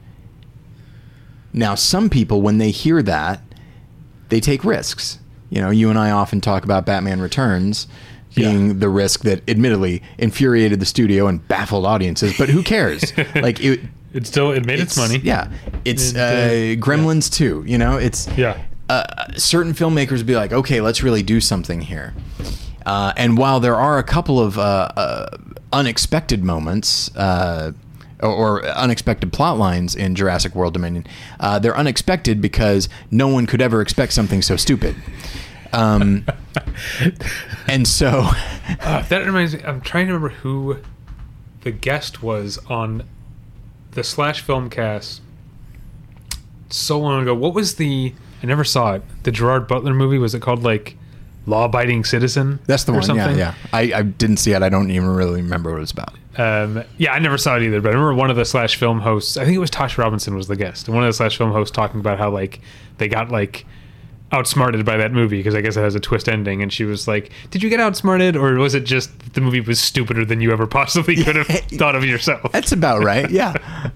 Now, some people, when they hear that, they take risks. You and I often talk about Batman Returns being the risk that admittedly infuriated the studio and baffled audiences, but who cares? Like it made its money. Yeah. It's Gremlins 2, it's certain filmmakers would be like, okay, let's really do something here. And while there are a couple of unexpected moments or unexpected plot lines in Jurassic World Dominion, they're unexpected because no one could ever expect something so stupid. And so... that reminds me, I'm trying to remember who the guest was on the Slash Filmcast so long ago. What was I never saw it. The Gerard Butler movie, was it called like Law Abiding Citizen? That's the one, something? Yeah. I didn't see it. I don't even really remember what it was about. I never saw it either, but I remember one of the Slash Film hosts, I think it was Tosh Robinson was the guest, and one of the Slash Film hosts talking about how like they got like outsmarted by that movie, because I guess it has a twist ending, and she was like, did you get outsmarted, or was it just the movie was stupider than you ever possibly could have thought of yourself? That's about right. Yeah.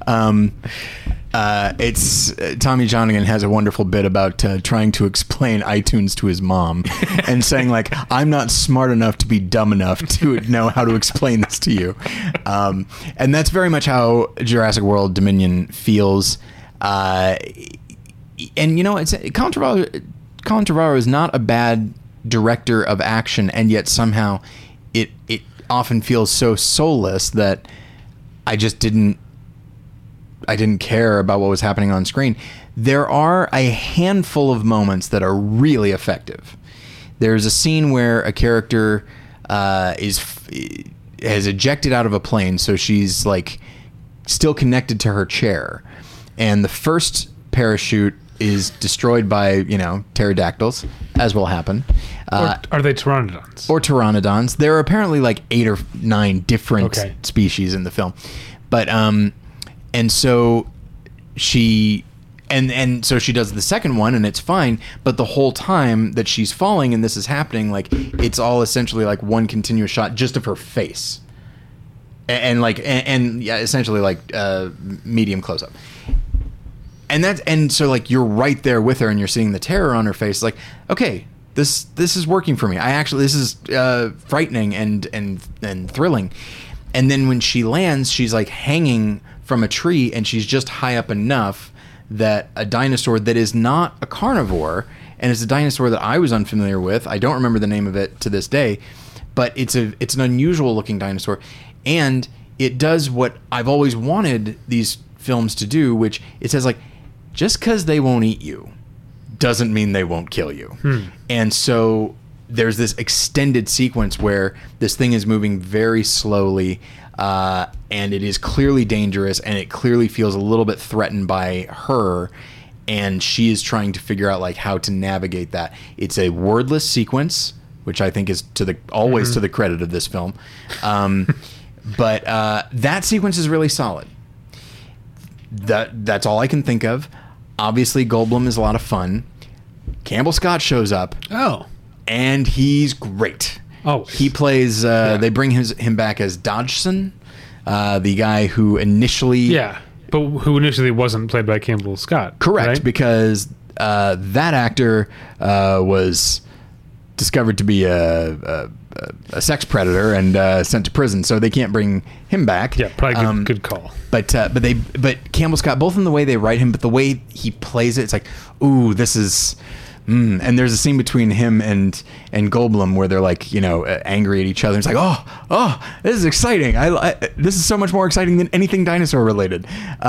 It's Tommy Johnigan has a wonderful bit about trying to explain iTunes to his mom and saying, like, I'm not smart enough to be dumb enough to know how to explain this to you. And that's very much how Jurassic World Dominion feels. And you know, Colin Trevorrow is not a bad director of action, and yet somehow it often feels so soulless that I didn't care about what was happening on screen. There are a handful of moments that are really effective. There's a scene where a character has ejected out of a plane, so she's like still connected to her chair, and the first parachute is destroyed by, you know, pterodactyls, as will happen. Are they pteranodons? Or pteranodons. There are apparently like 8 or 9 different species in the film. But and so she so she does the second one, and it's fine, but the whole time that she's falling and this is happening, like, it's all essentially like one continuous shot just of her face. And yeah, essentially like medium close up. And so like you're right there with her, and you're seeing the terror on her face. Like, okay, this is working for me. This is frightening and thrilling. And then when she lands, she's like hanging from a tree, and she's just high up enough that a dinosaur that is not a carnivore, and it's a dinosaur that I was unfamiliar with. I don't remember the name of it to this day, but it's an unusual looking dinosaur, and it does what I've always wanted these films to do, which it says, like, just because they won't eat you doesn't mean they won't kill you. And so there's this extended sequence where this thing is moving very slowly, and it is clearly dangerous, and it clearly feels a little bit threatened by her, and she is trying to figure out like how to navigate that. It's a wordless sequence, which I think is always to the credit of this film. But that sequence is really solid. That's all I can think of. Obviously, Goldblum is a lot of fun. Campbell Scott shows up. Oh. And he's great. Oh. He plays, they bring him back as Dodgson, the guy who initially... Yeah, but who initially wasn't played by Campbell Scott. Correct, right? because that actor was discovered to be a sex predator and sent to prison, so they can't bring him back. Yeah, probably good call. But Campbell Scott, both in the way they write him, but the way he plays it, it's like, ooh, this is. And there's a scene between him and Goldblum where they're like, you know, angry at each other. It's like, oh, this is exciting. This is so much more exciting than anything dinosaur related.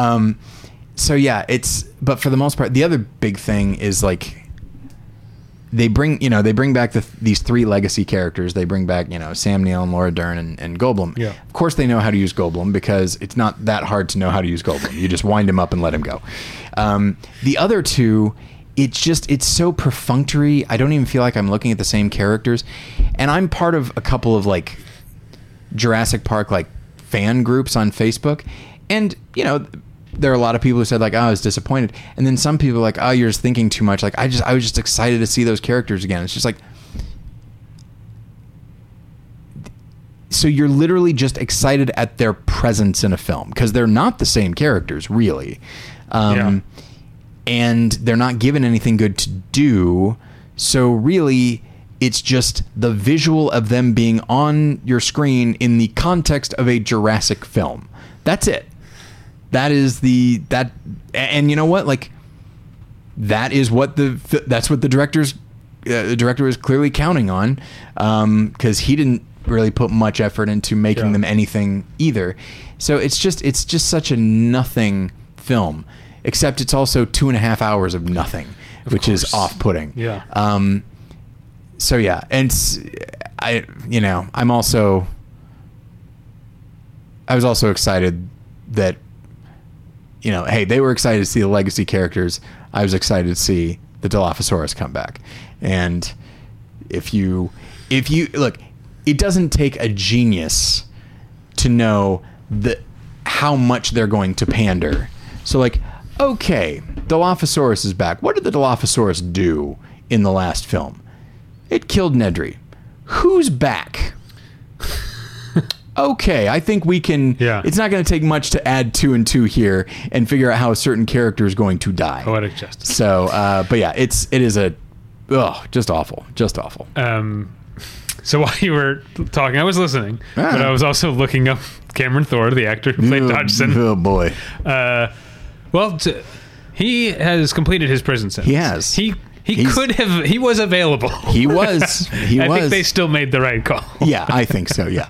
So yeah, but for the most part, the other big thing is like. They bring back these 3 legacy characters. They bring back, you know, Sam Neill and Laura Dern and Goldblum. Yeah. Of course they know how to use Goldblum, because it's not that hard to know how to use Goldblum. You just wind him up and let him go. The other 2, it's so perfunctory. I don't even feel like I'm looking at the same characters. And I'm part of a couple of like Jurassic Park like fan groups on Facebook. And, you know, there are a lot of people who said like, oh, I was disappointed. And then some people are like, oh, you're just thinking too much. Like, I was just excited to see those characters again. It's just like, so you're literally just excited at their presence in a film, because they're not the same characters really. And they're not given anything good to do. So really it's just the visual of them being on your screen in the context of a Jurassic film. That's it. That is and you know what? Like, that's what the director is clearly counting on, because he didn't really put much effort into making them anything either. So it's just such a nothing film, except it's also 2.5 hours of nothing, which is off-putting. Yeah. So yeah, and I was also excited that, you know, hey, they were excited to see the legacy characters. I was excited to see the Dilophosaurus come back. And if you look, it doesn't take a genius to know how much they're going to pander. So like, okay, Dilophosaurus is back. What did the Dilophosaurus do in the last film. It killed Nedry. Who's back? Okay, I think we can... Yeah. It's not going to take much to add 2 and 2 here and figure out how a certain character is going to die. Poetic justice. So, but yeah, it is just awful. Just awful. So while you were talking, I was listening, but I was also looking up Cameron Thor, the actor who played Dodgson. Oh, boy. He has completed his prison sentence. He has. He was available. He was. I think they still made the right call. Yeah, I think so, yeah.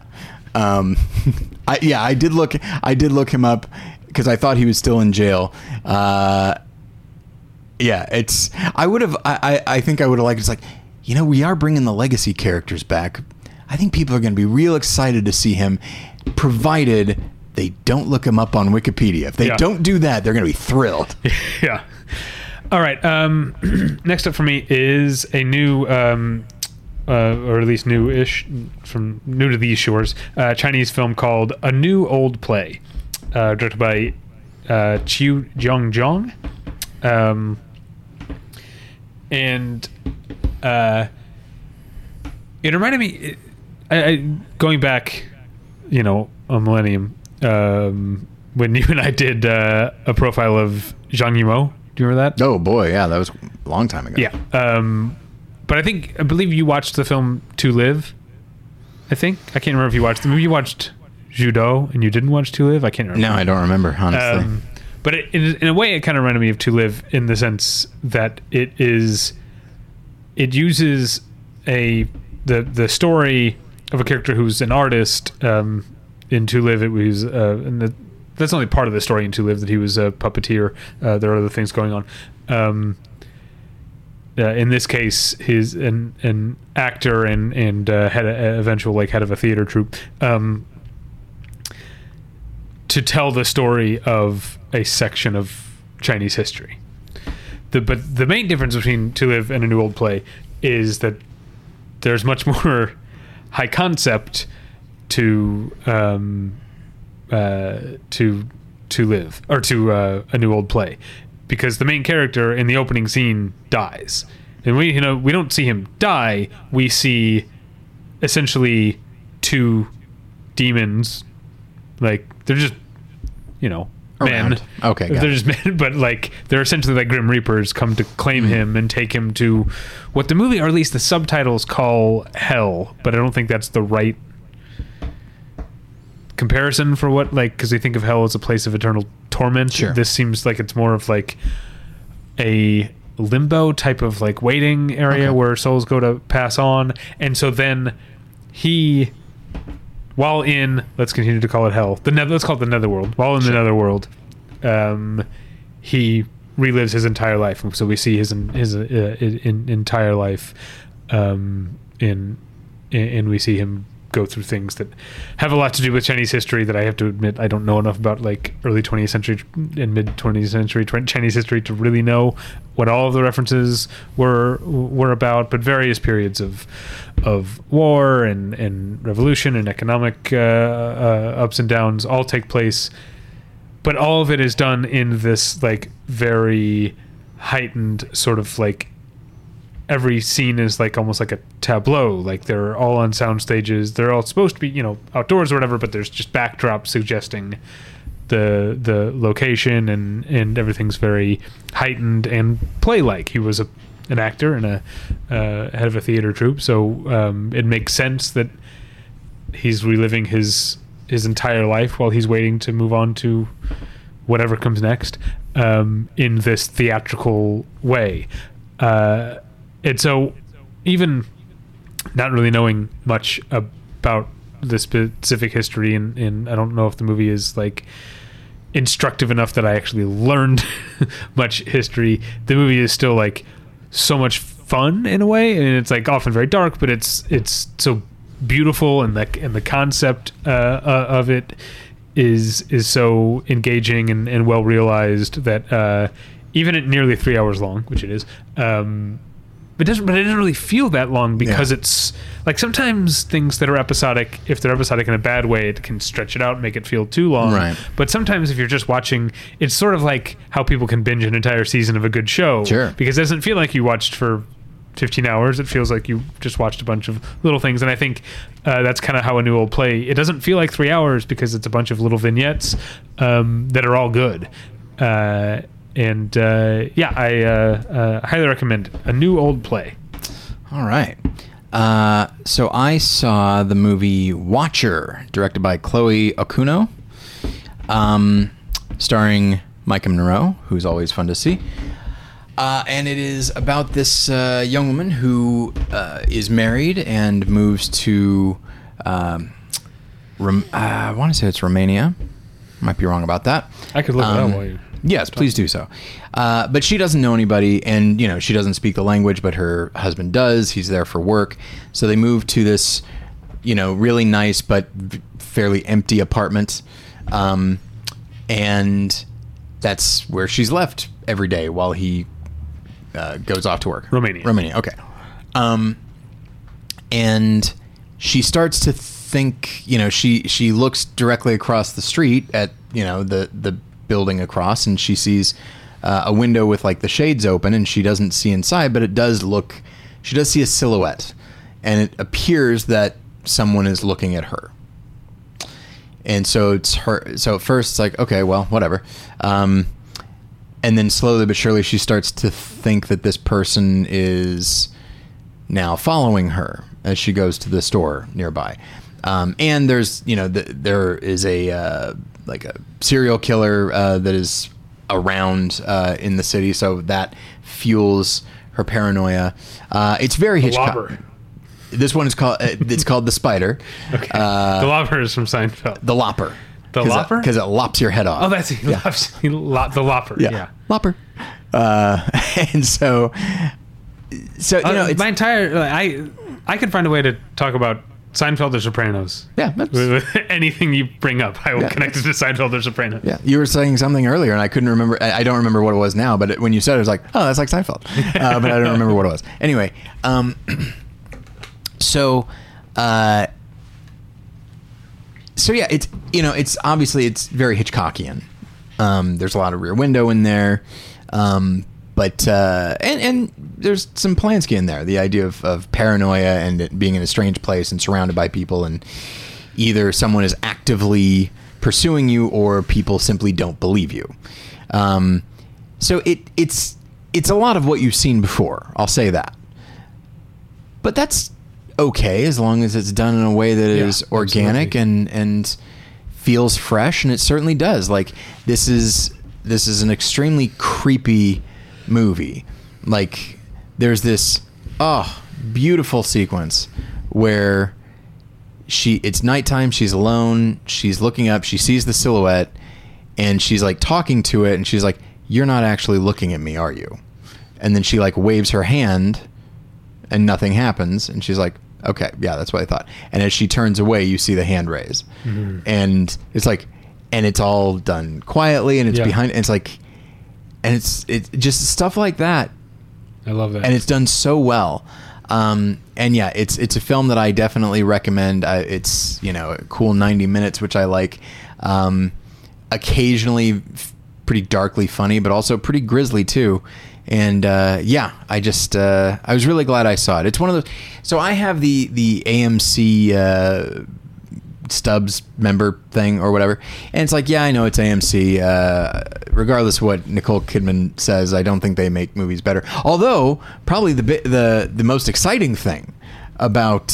I did look him up because I thought he was still in jail. I think I would have liked, it's like, we are bringing the legacy characters back. I think people are going to be real excited to see him, provided they don't look him up on Wikipedia. If they don't do that, they're going to be thrilled. Yeah. All right. Next up for me is a new, or at least new-ish, from new to these shores, Chinese film called A New Old Play, directed by Chiu Jiang. And it reminded me, going back, a millennium, when you and I did a profile of Zhang Yimou. Do you remember that? Oh boy, yeah, that was a long time ago. Yeah, but I believe you watched the film To Live. I can't remember if you watched. Maybe you watched Judo and you didn't watch To Live. I can't remember. No, I don't remember, honestly. But in a way, it kind of reminded me of To Live in the sense that it uses the story of a character who's an artist. In To Live, it was that's only part of the story in To Live, that he was a puppeteer. There are other things going on. In this case, he's an actor and had eventual head of a theater troupe. To tell the story of a section of Chinese history. But the main difference between To Live and A New Old Play is that there's much more high concept to Live, or to A New Old Play, because the main character in the opening scene dies, and we don't see him die. We see essentially 2 demons, they're just men. Okay, they're just men, but they're essentially like Grim Reapers, come to claim him and take him to what the movie, or at least the subtitles, call hell. But I don't think that's the right comparison for what, because they think of hell as a place of eternal torment. Sure. This seems like it's more of a limbo type of waiting area where souls go to pass on. And so then he, while in, let's continue to call it hell, let's call it the Netherworld. While in the Netherworld, he relives his entire life. So we see his entire life, and we see him go through things that have a lot to do with Chinese history that I have to admit I don't know enough about, early 20th century and mid 20th century Chinese history to really know what all of the references were about. But various periods of war and revolution and economic ups and downs all take place, but all of it is done in this very heightened sort of every scene is almost like a tableau. They're all on sound stages. They're all supposed to be, outdoors or whatever, but there's just backdrop suggesting the location, and everything's very heightened and play-like. He was an actor and a head of a theater troupe, so it makes sense that he's reliving his entire life while he's waiting to move on to whatever comes next, in this theatrical way. And so, even not really knowing much about the specific history, and I don't know if the movie is instructive enough that I actually learned much history, the movie is still so much fun in a way, and it's often very dark, but it's so beautiful, and the concept of it is so engaging and well realized that even at nearly 3 hours long, which it is, But it doesn't really feel that long, because it's sometimes things that are episodic, if they're episodic in a bad way, it can stretch it out and make it feel too long. Right. But sometimes if you're just watching, it's sort of like how people can binge an entire season of a good show. Sure. Because it doesn't feel like you watched for 15 hours. It feels like you just watched a bunch of little things. And I think that's kind of how A New Old Play, it doesn't feel like 3 hours because it's a bunch of little vignettes that are all good. I highly recommend A New Old Play. All right. So I saw the movie Watcher, directed by Chloe Okuno, starring Micah Monroe, who's always fun to see. And it is about this young woman who is married and moves to, I want to say it's Romania. Might be wrong about that. I could look it up while you... Yes, please do so. But she doesn't know anybody, and she doesn't speak the language, but her husband does. He's there for work. So they move to this, really nice but fairly empty apartment. And that's where she's left every day while he goes off to work. Romania, okay. And she starts to think, she looks directly across the street at, the building across, and she sees a window with like the shades open, and she doesn't see inside, but she does see a silhouette, and it appears that someone is looking at her. And so it's her. So at first it's like, okay, well, whatever. And then slowly but surely she starts to think that this person is now following her as she goes to the store nearby. And there's, there is a serial killer that is around in the city, so that fuels her paranoia. It's very Hitchcock. This one is called it's called The Spider. Okay. The Lopper is from Seinfeld. The Lopper. The Lopper? Because it lops your head off. Oh, that's the Lopper. Yeah. Lopper. And so it's my entire I could find a way to talk about Seinfeld or Sopranos. Yeah. With anything you bring up, I will connect it to Seinfeld or Sopranos. Yeah. You were saying something earlier, and I couldn't remember. I don't remember what it was now, but when you said it, I was like, oh, that's like Seinfeld. But I don't remember what it was. Anyway, So yeah, it's it's obviously it's very Hitchcockian. There's a lot of Rear Window in there, but and there's some Polanski in there. The idea of paranoia and it being in a strange place and surrounded by people, and either someone is actively pursuing you or people simply don't believe you. So it's a lot of what you've seen before. I'll say that, but that's okay as long as it's done in a way that is organic and feels fresh, and it certainly does. Like this is an extremely creepy movie. Like there's this beautiful sequence where it's nighttime, she's alone, she's looking up, she sees the silhouette, and she's like talking to it, and she's like, "You're not actually looking at me, are you?" And then she like waves her hand and nothing happens, and she's like, okay, yeah, that's what I thought. And as she turns away, you see the hand raise. Mm-hmm. And it's like, and it's all done quietly, and it's behind, and it's like, and it's just stuff like that. I love that. And it's done so well. And yeah, it's a film that I definitely recommend. It's, a cool 90 minutes, which I like. Occasionally pretty darkly funny, but also pretty grisly too. And I was really glad I saw it. It's one of those. So I have the AMC Stubs member thing or whatever, and it's like, yeah, I know it's AMC. Regardless of what Nicole Kidman says, I don't think they make movies better. Although probably the most exciting thing about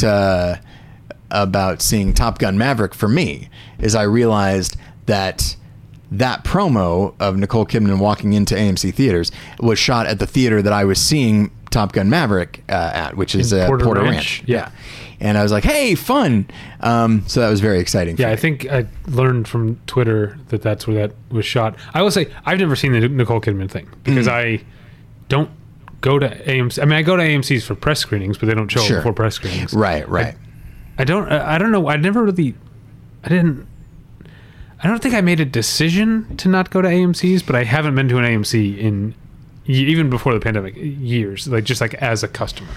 seeing Top Gun Maverick for me is I realized that promo of Nicole Kidman walking into AMC theaters was shot at the theater that I was seeing Top Gun Maverick at, which is Porter Ranch. Yeah. And I was like, hey, fun. So that was very exciting. Yeah, I think I learned from Twitter that's where that was shot. I will say, I've never seen the Nicole Kidman thing because I don't go to AMC. I mean, I go to AMC's for press screenings, but they don't show before press screenings. Right. I don't know. I don't think I made a decision to not go to AMC's, but I haven't been to an AMC in even before the pandemic years. Just as a customer,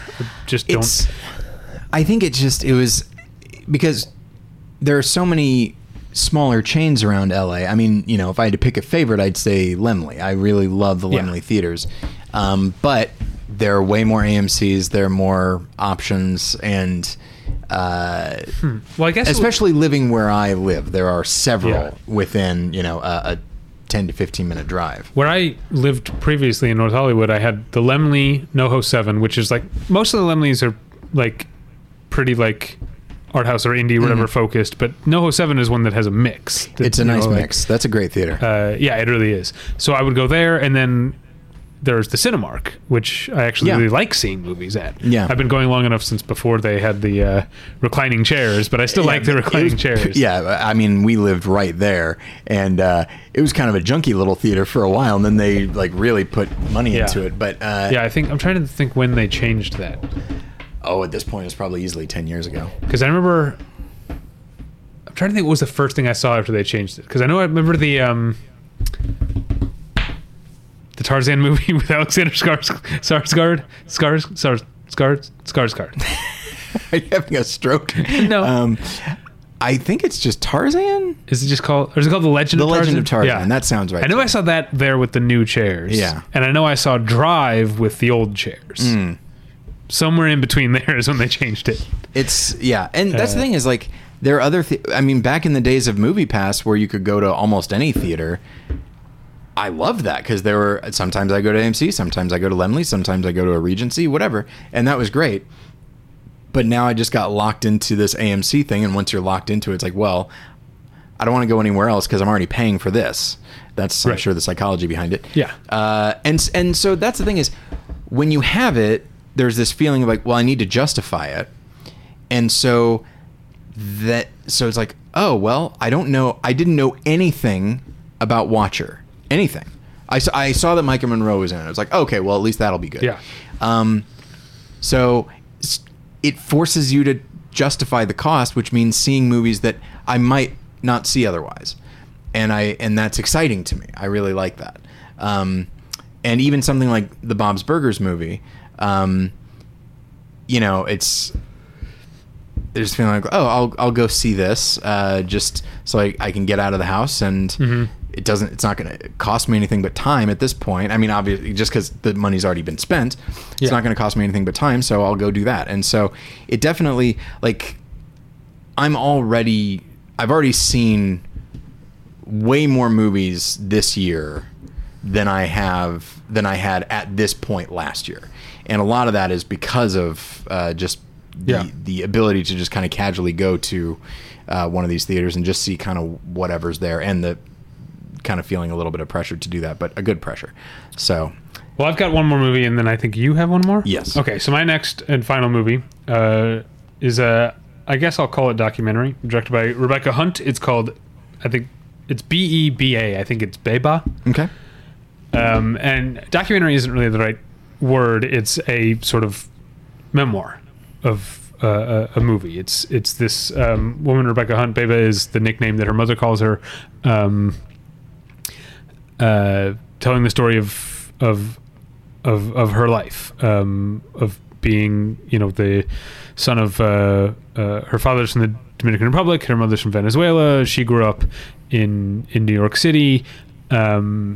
I think it was because there are so many smaller chains around LA. I mean, if I had to pick a favorite, I'd say Laemmle. I really love the Laemmle theaters, but there are way more AMCs, there are more options, and well, I guess especially living where I live, there are several within a 10 to 15 minute drive. Where I lived previously in North Hollywood, I had the Laemmle NoHo 7, which is like, most of the Laemmles are like pretty like art house or indie, whatever focused, but NoHo 7 is one that has a mix. It's a nice mix. That's a great theater. Yeah, it really is. So I would go there, and then there's the Cinemark, which I actually really like seeing movies at. Yeah. I've been going long enough since before they had the reclining chairs, but I still like the reclining chairs. Yeah, I mean, we lived right there, and it was kind of a junky little theater for a while, and then they like really put money into it. But yeah, I'm trying to think when they changed that. Oh, at this point, it's probably easily 10 years ago. Because I remember, I'm trying to think what was the first thing I saw after they changed it. Because I remember the Tarzan movie with Alexander Skarsgård. Are you having a stroke? No. I think it's just Tarzan. Is it just called? Or is it called The Legend of Tarzan? The Legend of Tarzan. Yeah. That sounds right. I know I saw that there with the new chairs. Yeah. And I know I saw Drive with the old chairs. Somewhere in between there is when they changed it. And that's the thing is like there are other. I mean, back in the days of MoviePass, where you could go to almost any theater. I loved that because there were sometimes I go to AMC, sometimes I go to Laemmle, sometimes I go to a Regency, whatever, and that was great. But now I just got locked into this AMC thing, and once you're locked into it, it's like, well, I don't want to go anywhere else because I'm already paying for this. That's I'm sure the psychology behind it. Yeah. And so that's the thing is, when you have it, there's this feeling of like, well, I need to justify it, and so it's like, oh well, I didn't know anything about Watcher. Anything. I saw that Micah Monroe was in it. I was like, okay, well, at least that'll be good. Yeah. So it forces you to justify the cost, which means seeing movies that I might not see otherwise. And that's exciting to me. I really like that. And even something like the Bob's Burgers movie, it's there's feeling like, oh, I'll go see this just so I can get out of the house and it's not going to cost me anything but time at this point. I mean, obviously, just because the money's already been spent, it's not going to cost me anything but time, so I'll go do that. And so it definitely, like, I've already seen way more movies this year than I had at this point last year. And a lot of that is because of just the ability to just kind of casually go to one of these theaters and just see kind of whatever's there, and the kind of feeling a little bit of pressure to do that, but a good pressure. So, well, I've got one more movie, and then I think you have one more? Yes. Okay, so my next and final movie is I guess I'll call it documentary, directed by Rebecca Hunt. It's called, I think it's Beba. I think it's Beba. Okay. And documentary isn't really the right word. It's a sort of memoir of a movie. It's this woman, Rebecca Hunt. Beba is the nickname that her mother calls her. Telling the story of her life, of being, the son of her father's from the Dominican Republic, her mother's from Venezuela. She grew up in New York City, and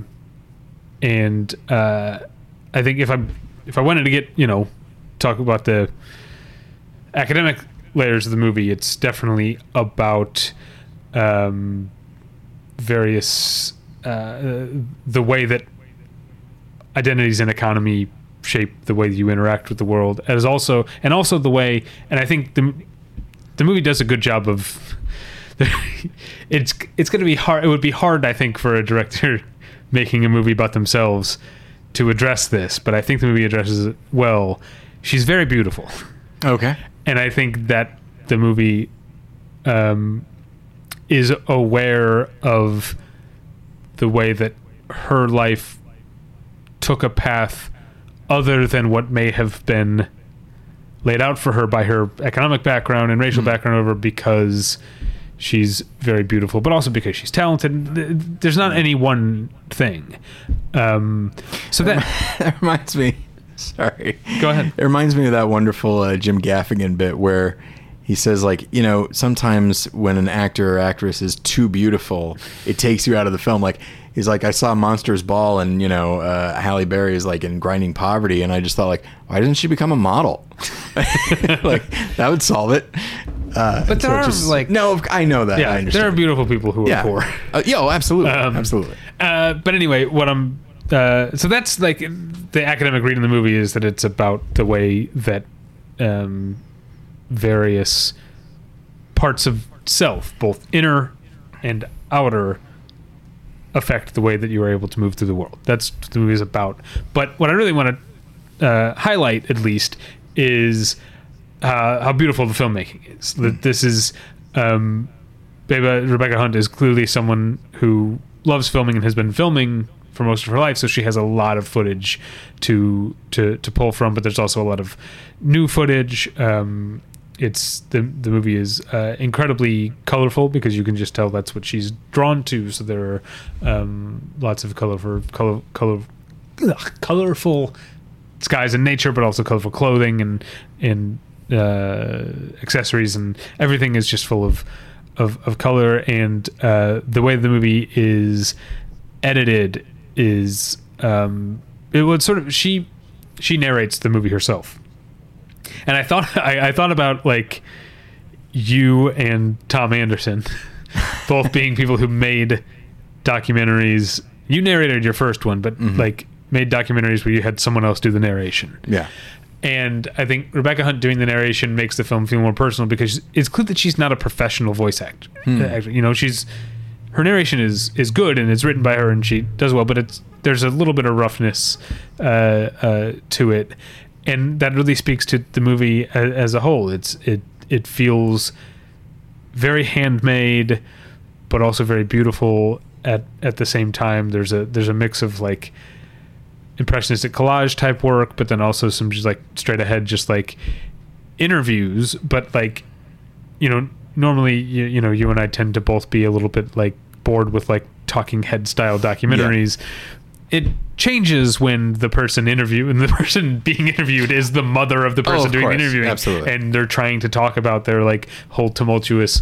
I think if I wanted to get talk about the academic layers of the movie, it's definitely about various the way that identities and economy shape the way that you interact with the world, and also the way, and I think the movie does a good job of it's going to be hard. It would be hard, I think, for a director making a movie about themselves to address this, but I think the movie addresses it well. She's very beautiful. Okay. And I think that the movie is aware of the way that her life took a path other than what may have been laid out for her by her economic background and racial background over, because she's very beautiful, but also because she's talented. There's not any one thing. So that reminds me. Sorry. Go ahead. It reminds me of that wonderful Jim Gaffigan bit where He says, like, you know, sometimes when an actor or actress is too beautiful, it takes you out of the film. Like, he's like, I saw Monsters Ball, and, you know, Halle Berry is like in Grinding Poverty, and I just thought, like, why doesn't she become a model? Like, that would solve it. But there are like, no, I know that. Yeah, I understand. there are beautiful people who are poor. Absolutely, absolutely. But anyway, what I'm so that's like the academic reading of the movie is that it's about the way that various parts of self, both inner and outer, affect the way that you are able to move through the world. That's what the movie is about. But what I really want to highlight, at least, is how beautiful the filmmaking is. This is Rebecca Hunt is clearly someone who loves filming and has been filming for most of her life, so she has a lot of footage to pull from. But there's also a lot of new footage. It's the movie is incredibly colorful because you can just tell that's what she's drawn to. So there are lots of colorful skies and nature, but also colorful clothing and accessories, and everything is just full of color. And the way the movie is edited is it would sort of she narrates the movie herself. And I thought about like you and Tom Anderson both being people who made documentaries. You narrated your first one, but like made documentaries where you had someone else do the narration. Yeah. And I think Rebecca Hunt doing the narration makes the film feel more personal because it's clear that she's not a professional voice actor. You know, her narration is good and it's written by her and she does well, but there's a little bit of roughness to it. And that really speaks to the movie as a whole. It feels very handmade, but also very beautiful at the same time. There's a mix of like impressionistic collage type work, but then also some just like straight ahead, just like interviews. But like, you know, normally you know you and I tend to both be a little bit like bored with like talking head style documentaries. It changes when the person being interviewed is the mother of the person doing the interviewing. Absolutely. And they're trying to talk about their like whole tumultuous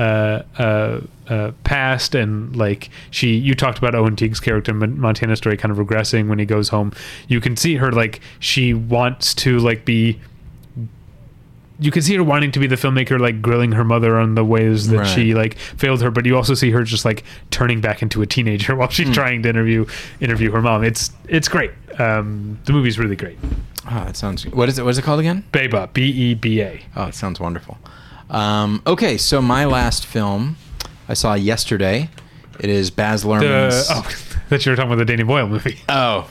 past, and like you talked about Owen Teague's character in Montana Story kind of regressing when he goes home. You can see her like she wants to like be. You can see her wanting to be the filmmaker, like grilling her mother on the ways that she like failed her, but you also see her just like turning back into a teenager while she's trying to interview her mom. It's great. The movie's really great. Oh, it sounds. What is it called again? Beba, Beba. Oh, it sounds wonderful. Okay, so my last film I saw yesterday. It is Baz Luhrmann's. That you were talking about the Danny Boyle movie. Oh.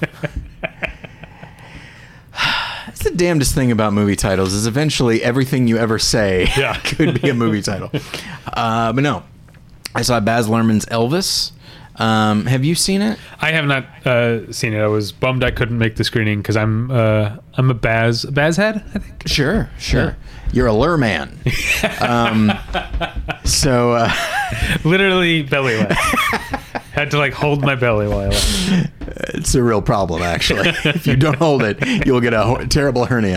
That's the damnedest thing about movie titles is eventually everything you ever say could be a movie title. But no, I saw Baz Luhrmann's Elvis. Have you seen it? I have not seen it. I was bummed I couldn't make the screening because I'm a Baz head, I think. Sure. Yeah. You're a Lur man. So literally belly laugh. Had to like hold my belly while I laughed. It's a real problem, actually. If you don't hold it, you'll get a terrible hernia.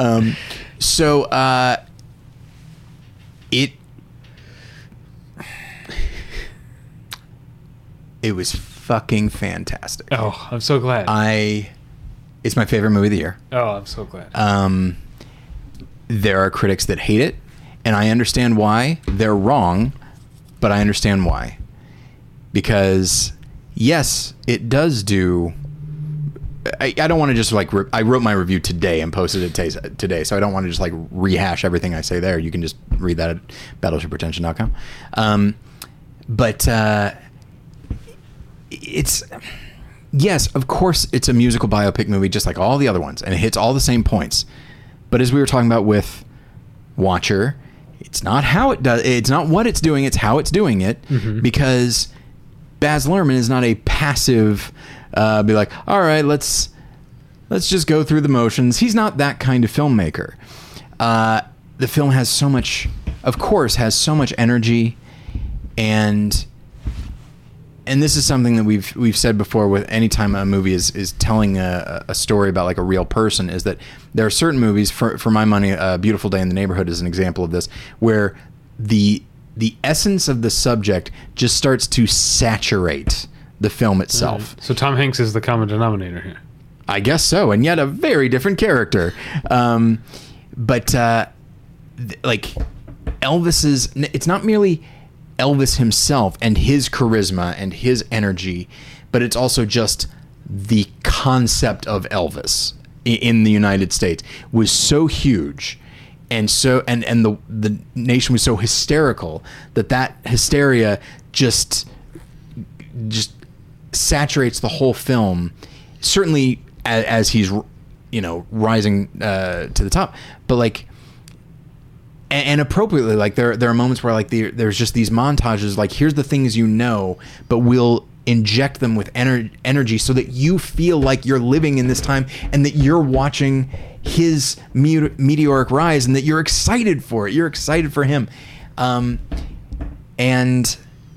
It was fucking fantastic. Oh, I'm so glad. It's my favorite movie of the year. Oh, I'm so glad. There are critics that hate it, and I understand why. They're wrong, but I understand why. Because, yes, it does do... I don't want to just like... I wrote my review today and posted it today, so I don't want to just like rehash everything I say there. You can just read that at battleshippretension.com. But it's... Yes, of course, it's a musical biopic movie just like all the other ones, and it hits all the same points. But as we were talking about with Watcher, it's not how it does. It's not what it's doing. It's how it's doing it. Mm-hmm. Because Baz Luhrmann is not a passive. Be like, all right, let's just go through the motions. He's not that kind of filmmaker. The film has so much, of course, has so much energy, and and this is something that we've said before with any time a movie is telling a story about like a real person, is that there are certain movies, for my money, Beautiful Day in the Neighborhood is an example of this, where the essence of the subject just starts to saturate the film itself. So Tom Hanks is the common denominator here. I guess so, and yet a very different character. But like Elvis's, it's not merely Elvis himself and his charisma and his energy, but it's also just the concept of Elvis in the United States was so huge, and so and the nation was so hysterical that hysteria just saturates the whole film. Certainly as he's rising to the top, but like. And appropriately, like there are moments where like there's just these montages, like here's the things but we'll inject them with energy so that you feel like you're living in this time and that you're watching his meteoric rise and that you're excited for it. You're excited for him, and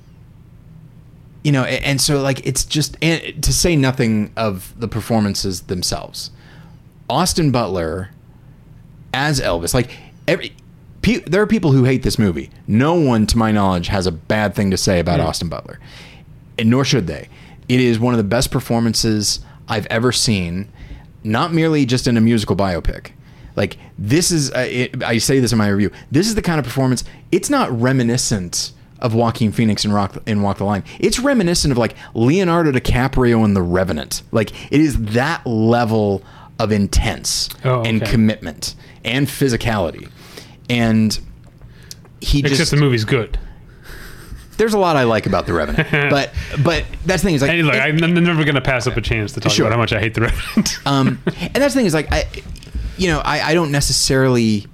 so like it's just, and to say nothing of the performances themselves, Austin Butler as Elvis, like there are people who hate this movie. No one, to my knowledge, has a bad thing to say about Austin Butler, and nor should they. It is one of the best performances I've ever seen, not merely just in a musical biopic. Like, this is, I say this in my review, this is the kind of performance, it's not reminiscent of Joaquin Phoenix in Walk the Line. It's reminiscent of, like, Leonardo DiCaprio in The Revenant. Like, it is that level of intense and commitment and physicality. And except the movie's good. There's a lot I like about The Revenant, but that's the thing is like, hey, look, I'm never going to pass up a chance to talk about how much I hate The Revenant. And that's the thing is like, I don't necessarily,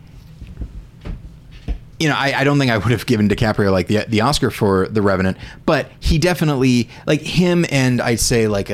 I don't think I would have given DiCaprio like the Oscar for The Revenant, but he definitely, like him, and I'd say like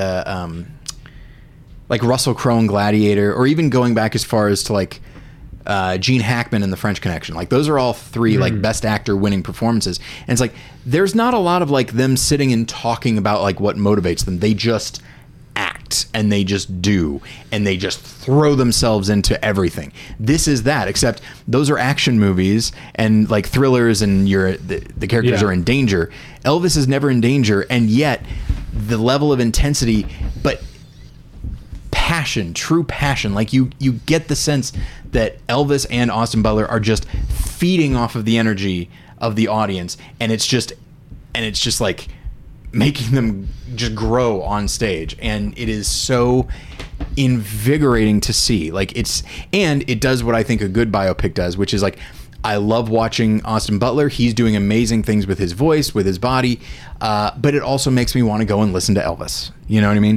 Russell Crowe in Gladiator, or even going back as far as to like Gene Hackman in The French Connection. Like those are all three like best actor winning performances. And it's like there's not a lot of like them sitting and talking about like what motivates them. They just act and they just do and they just throw themselves into everything. This is that, except those are action movies and like thrillers, and the characters are in danger. Elvis is never in danger, and yet the level of intensity, but passion, true passion. Like you get the sense that Elvis and Austin Butler are just feeding off of the energy of the audience, and it's just like making them just grow on stage, and it is so invigorating to see. Like it does what I think a good biopic does, which is like, I love watching Austin Butler. He's doing amazing things with his voice, with his body, but it also makes me want to go and listen to Elvis. You know what I mean?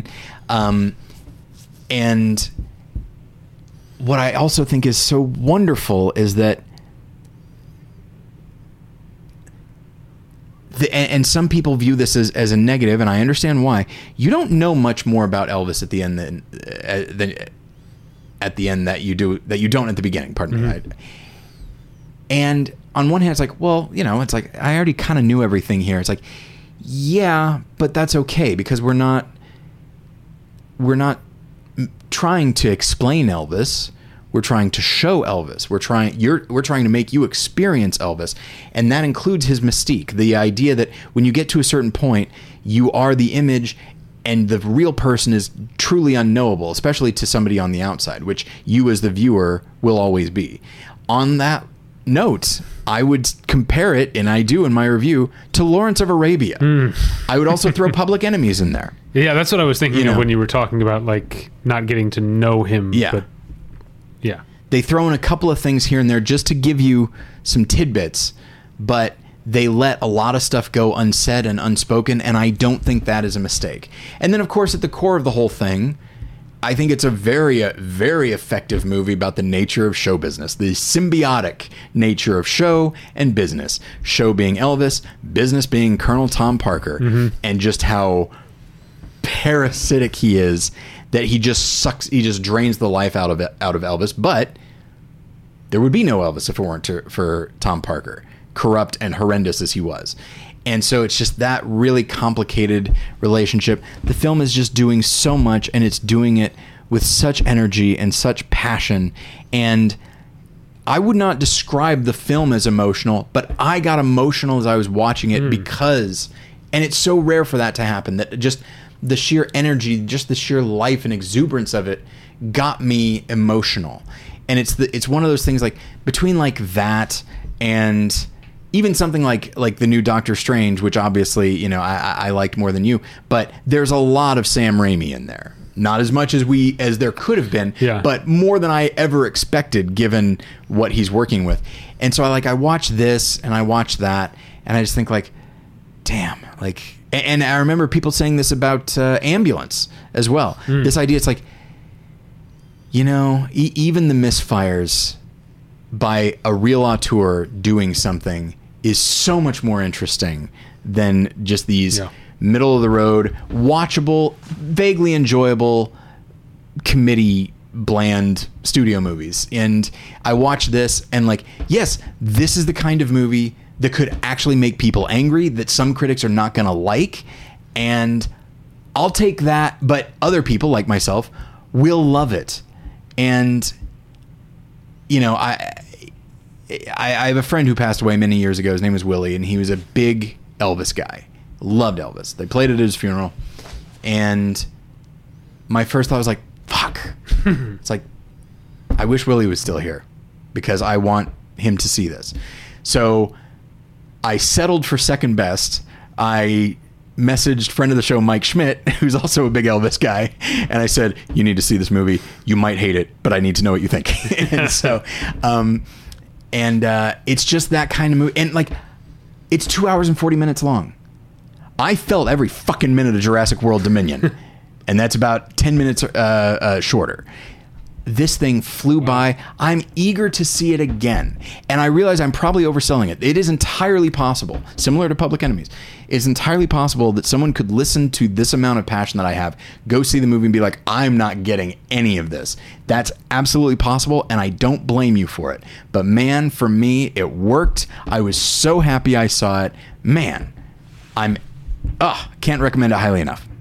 And what I also think is so wonderful is that and some people view this as a negative, and I understand why. You don't know much more about Elvis at the end than at the end that you don't at the beginning. Pardon me. And on one hand, it's like, well, it's like I already kind of knew everything here. It's like, yeah, but that's okay, because we're not trying to explain Elvis. We're trying to show Elvis. We're trying to make you experience Elvis, and that includes his mystique. The idea that when you get to a certain point, you are the image, and the real person is truly unknowable, especially to somebody on the outside, which you as the viewer will always be. On that note, I would compare it, and I do in my review, to Lawrence of Arabia. I would also throw Public Enemies in there. Yeah, that's what I was thinking of when you were talking about like not getting to know him. Yeah. But yeah. They throw in a couple of things here and there just to give you some tidbits, but they let a lot of stuff go unsaid and unspoken, and I don't think that is a mistake. And then, of course, at the core of the whole thing, I think it's a very, very effective movie about the nature of show business, the symbiotic nature of show and business. Show being Elvis, business being Colonel Tom Parker, and just how parasitic he is, that he just drains the life out of Elvis. But there would be no Elvis if it weren't for Tom Parker, corrupt and horrendous as he was. And so it's just that really complicated relationship. The film is just doing so much, and it's doing it with such energy and such passion. And I would not describe the film as emotional, but I got emotional as I was watching it because, and it's so rare for that to happen, that just the sheer energy, just the sheer life and exuberance of it got me emotional. And it's one of those things, like between like that and even something like the new Doctor Strange, which obviously, you know, I liked more than you, but there's a lot of Sam Raimi in there. Not as much as there could have been, but more than I ever expected given what he's working with. And so I watch this and I watch that, and I just think like, damn, like, and I remember people saying this about Ambulance as well. This idea, it's like, you know, even the misfires by a real auteur doing something is so much more interesting than just these middle of the road, watchable, vaguely enjoyable, committee bland studio movies. And I watch this and like, yes, this is the kind of movie that could actually make people angry, that some critics are not going to like, and I'll take that, but other people like myself will love it. And you know, I have a friend who passed away many years ago. His name was Willie, and he was a big Elvis guy. Loved Elvis. They played it at his funeral, and my first thought was like, fuck. It's like, I wish Willie was still here because I want him to see this. So I settled for second best. I messaged friend of the show Mike Schmidt, who's also a big Elvis guy, and I said, you need to see this movie. You might hate it, but I need to know what you think. And so it's just that kind of movie, and like, it's 2 hours and 40 minutes long. I felt every fucking minute of Jurassic World Dominion, and that's about 10 minutes shorter. This thing flew by. I'm eager to see it again. And I realize I'm probably overselling it. It is entirely possible, similar to Public Enemies, it's entirely possible that someone could listen to this amount of passion that I have, go see the movie and be like, I'm not getting any of this. That's absolutely possible, and I don't blame you for it. But man, for me, it worked. I was so happy I saw it. Man, can't recommend it highly enough.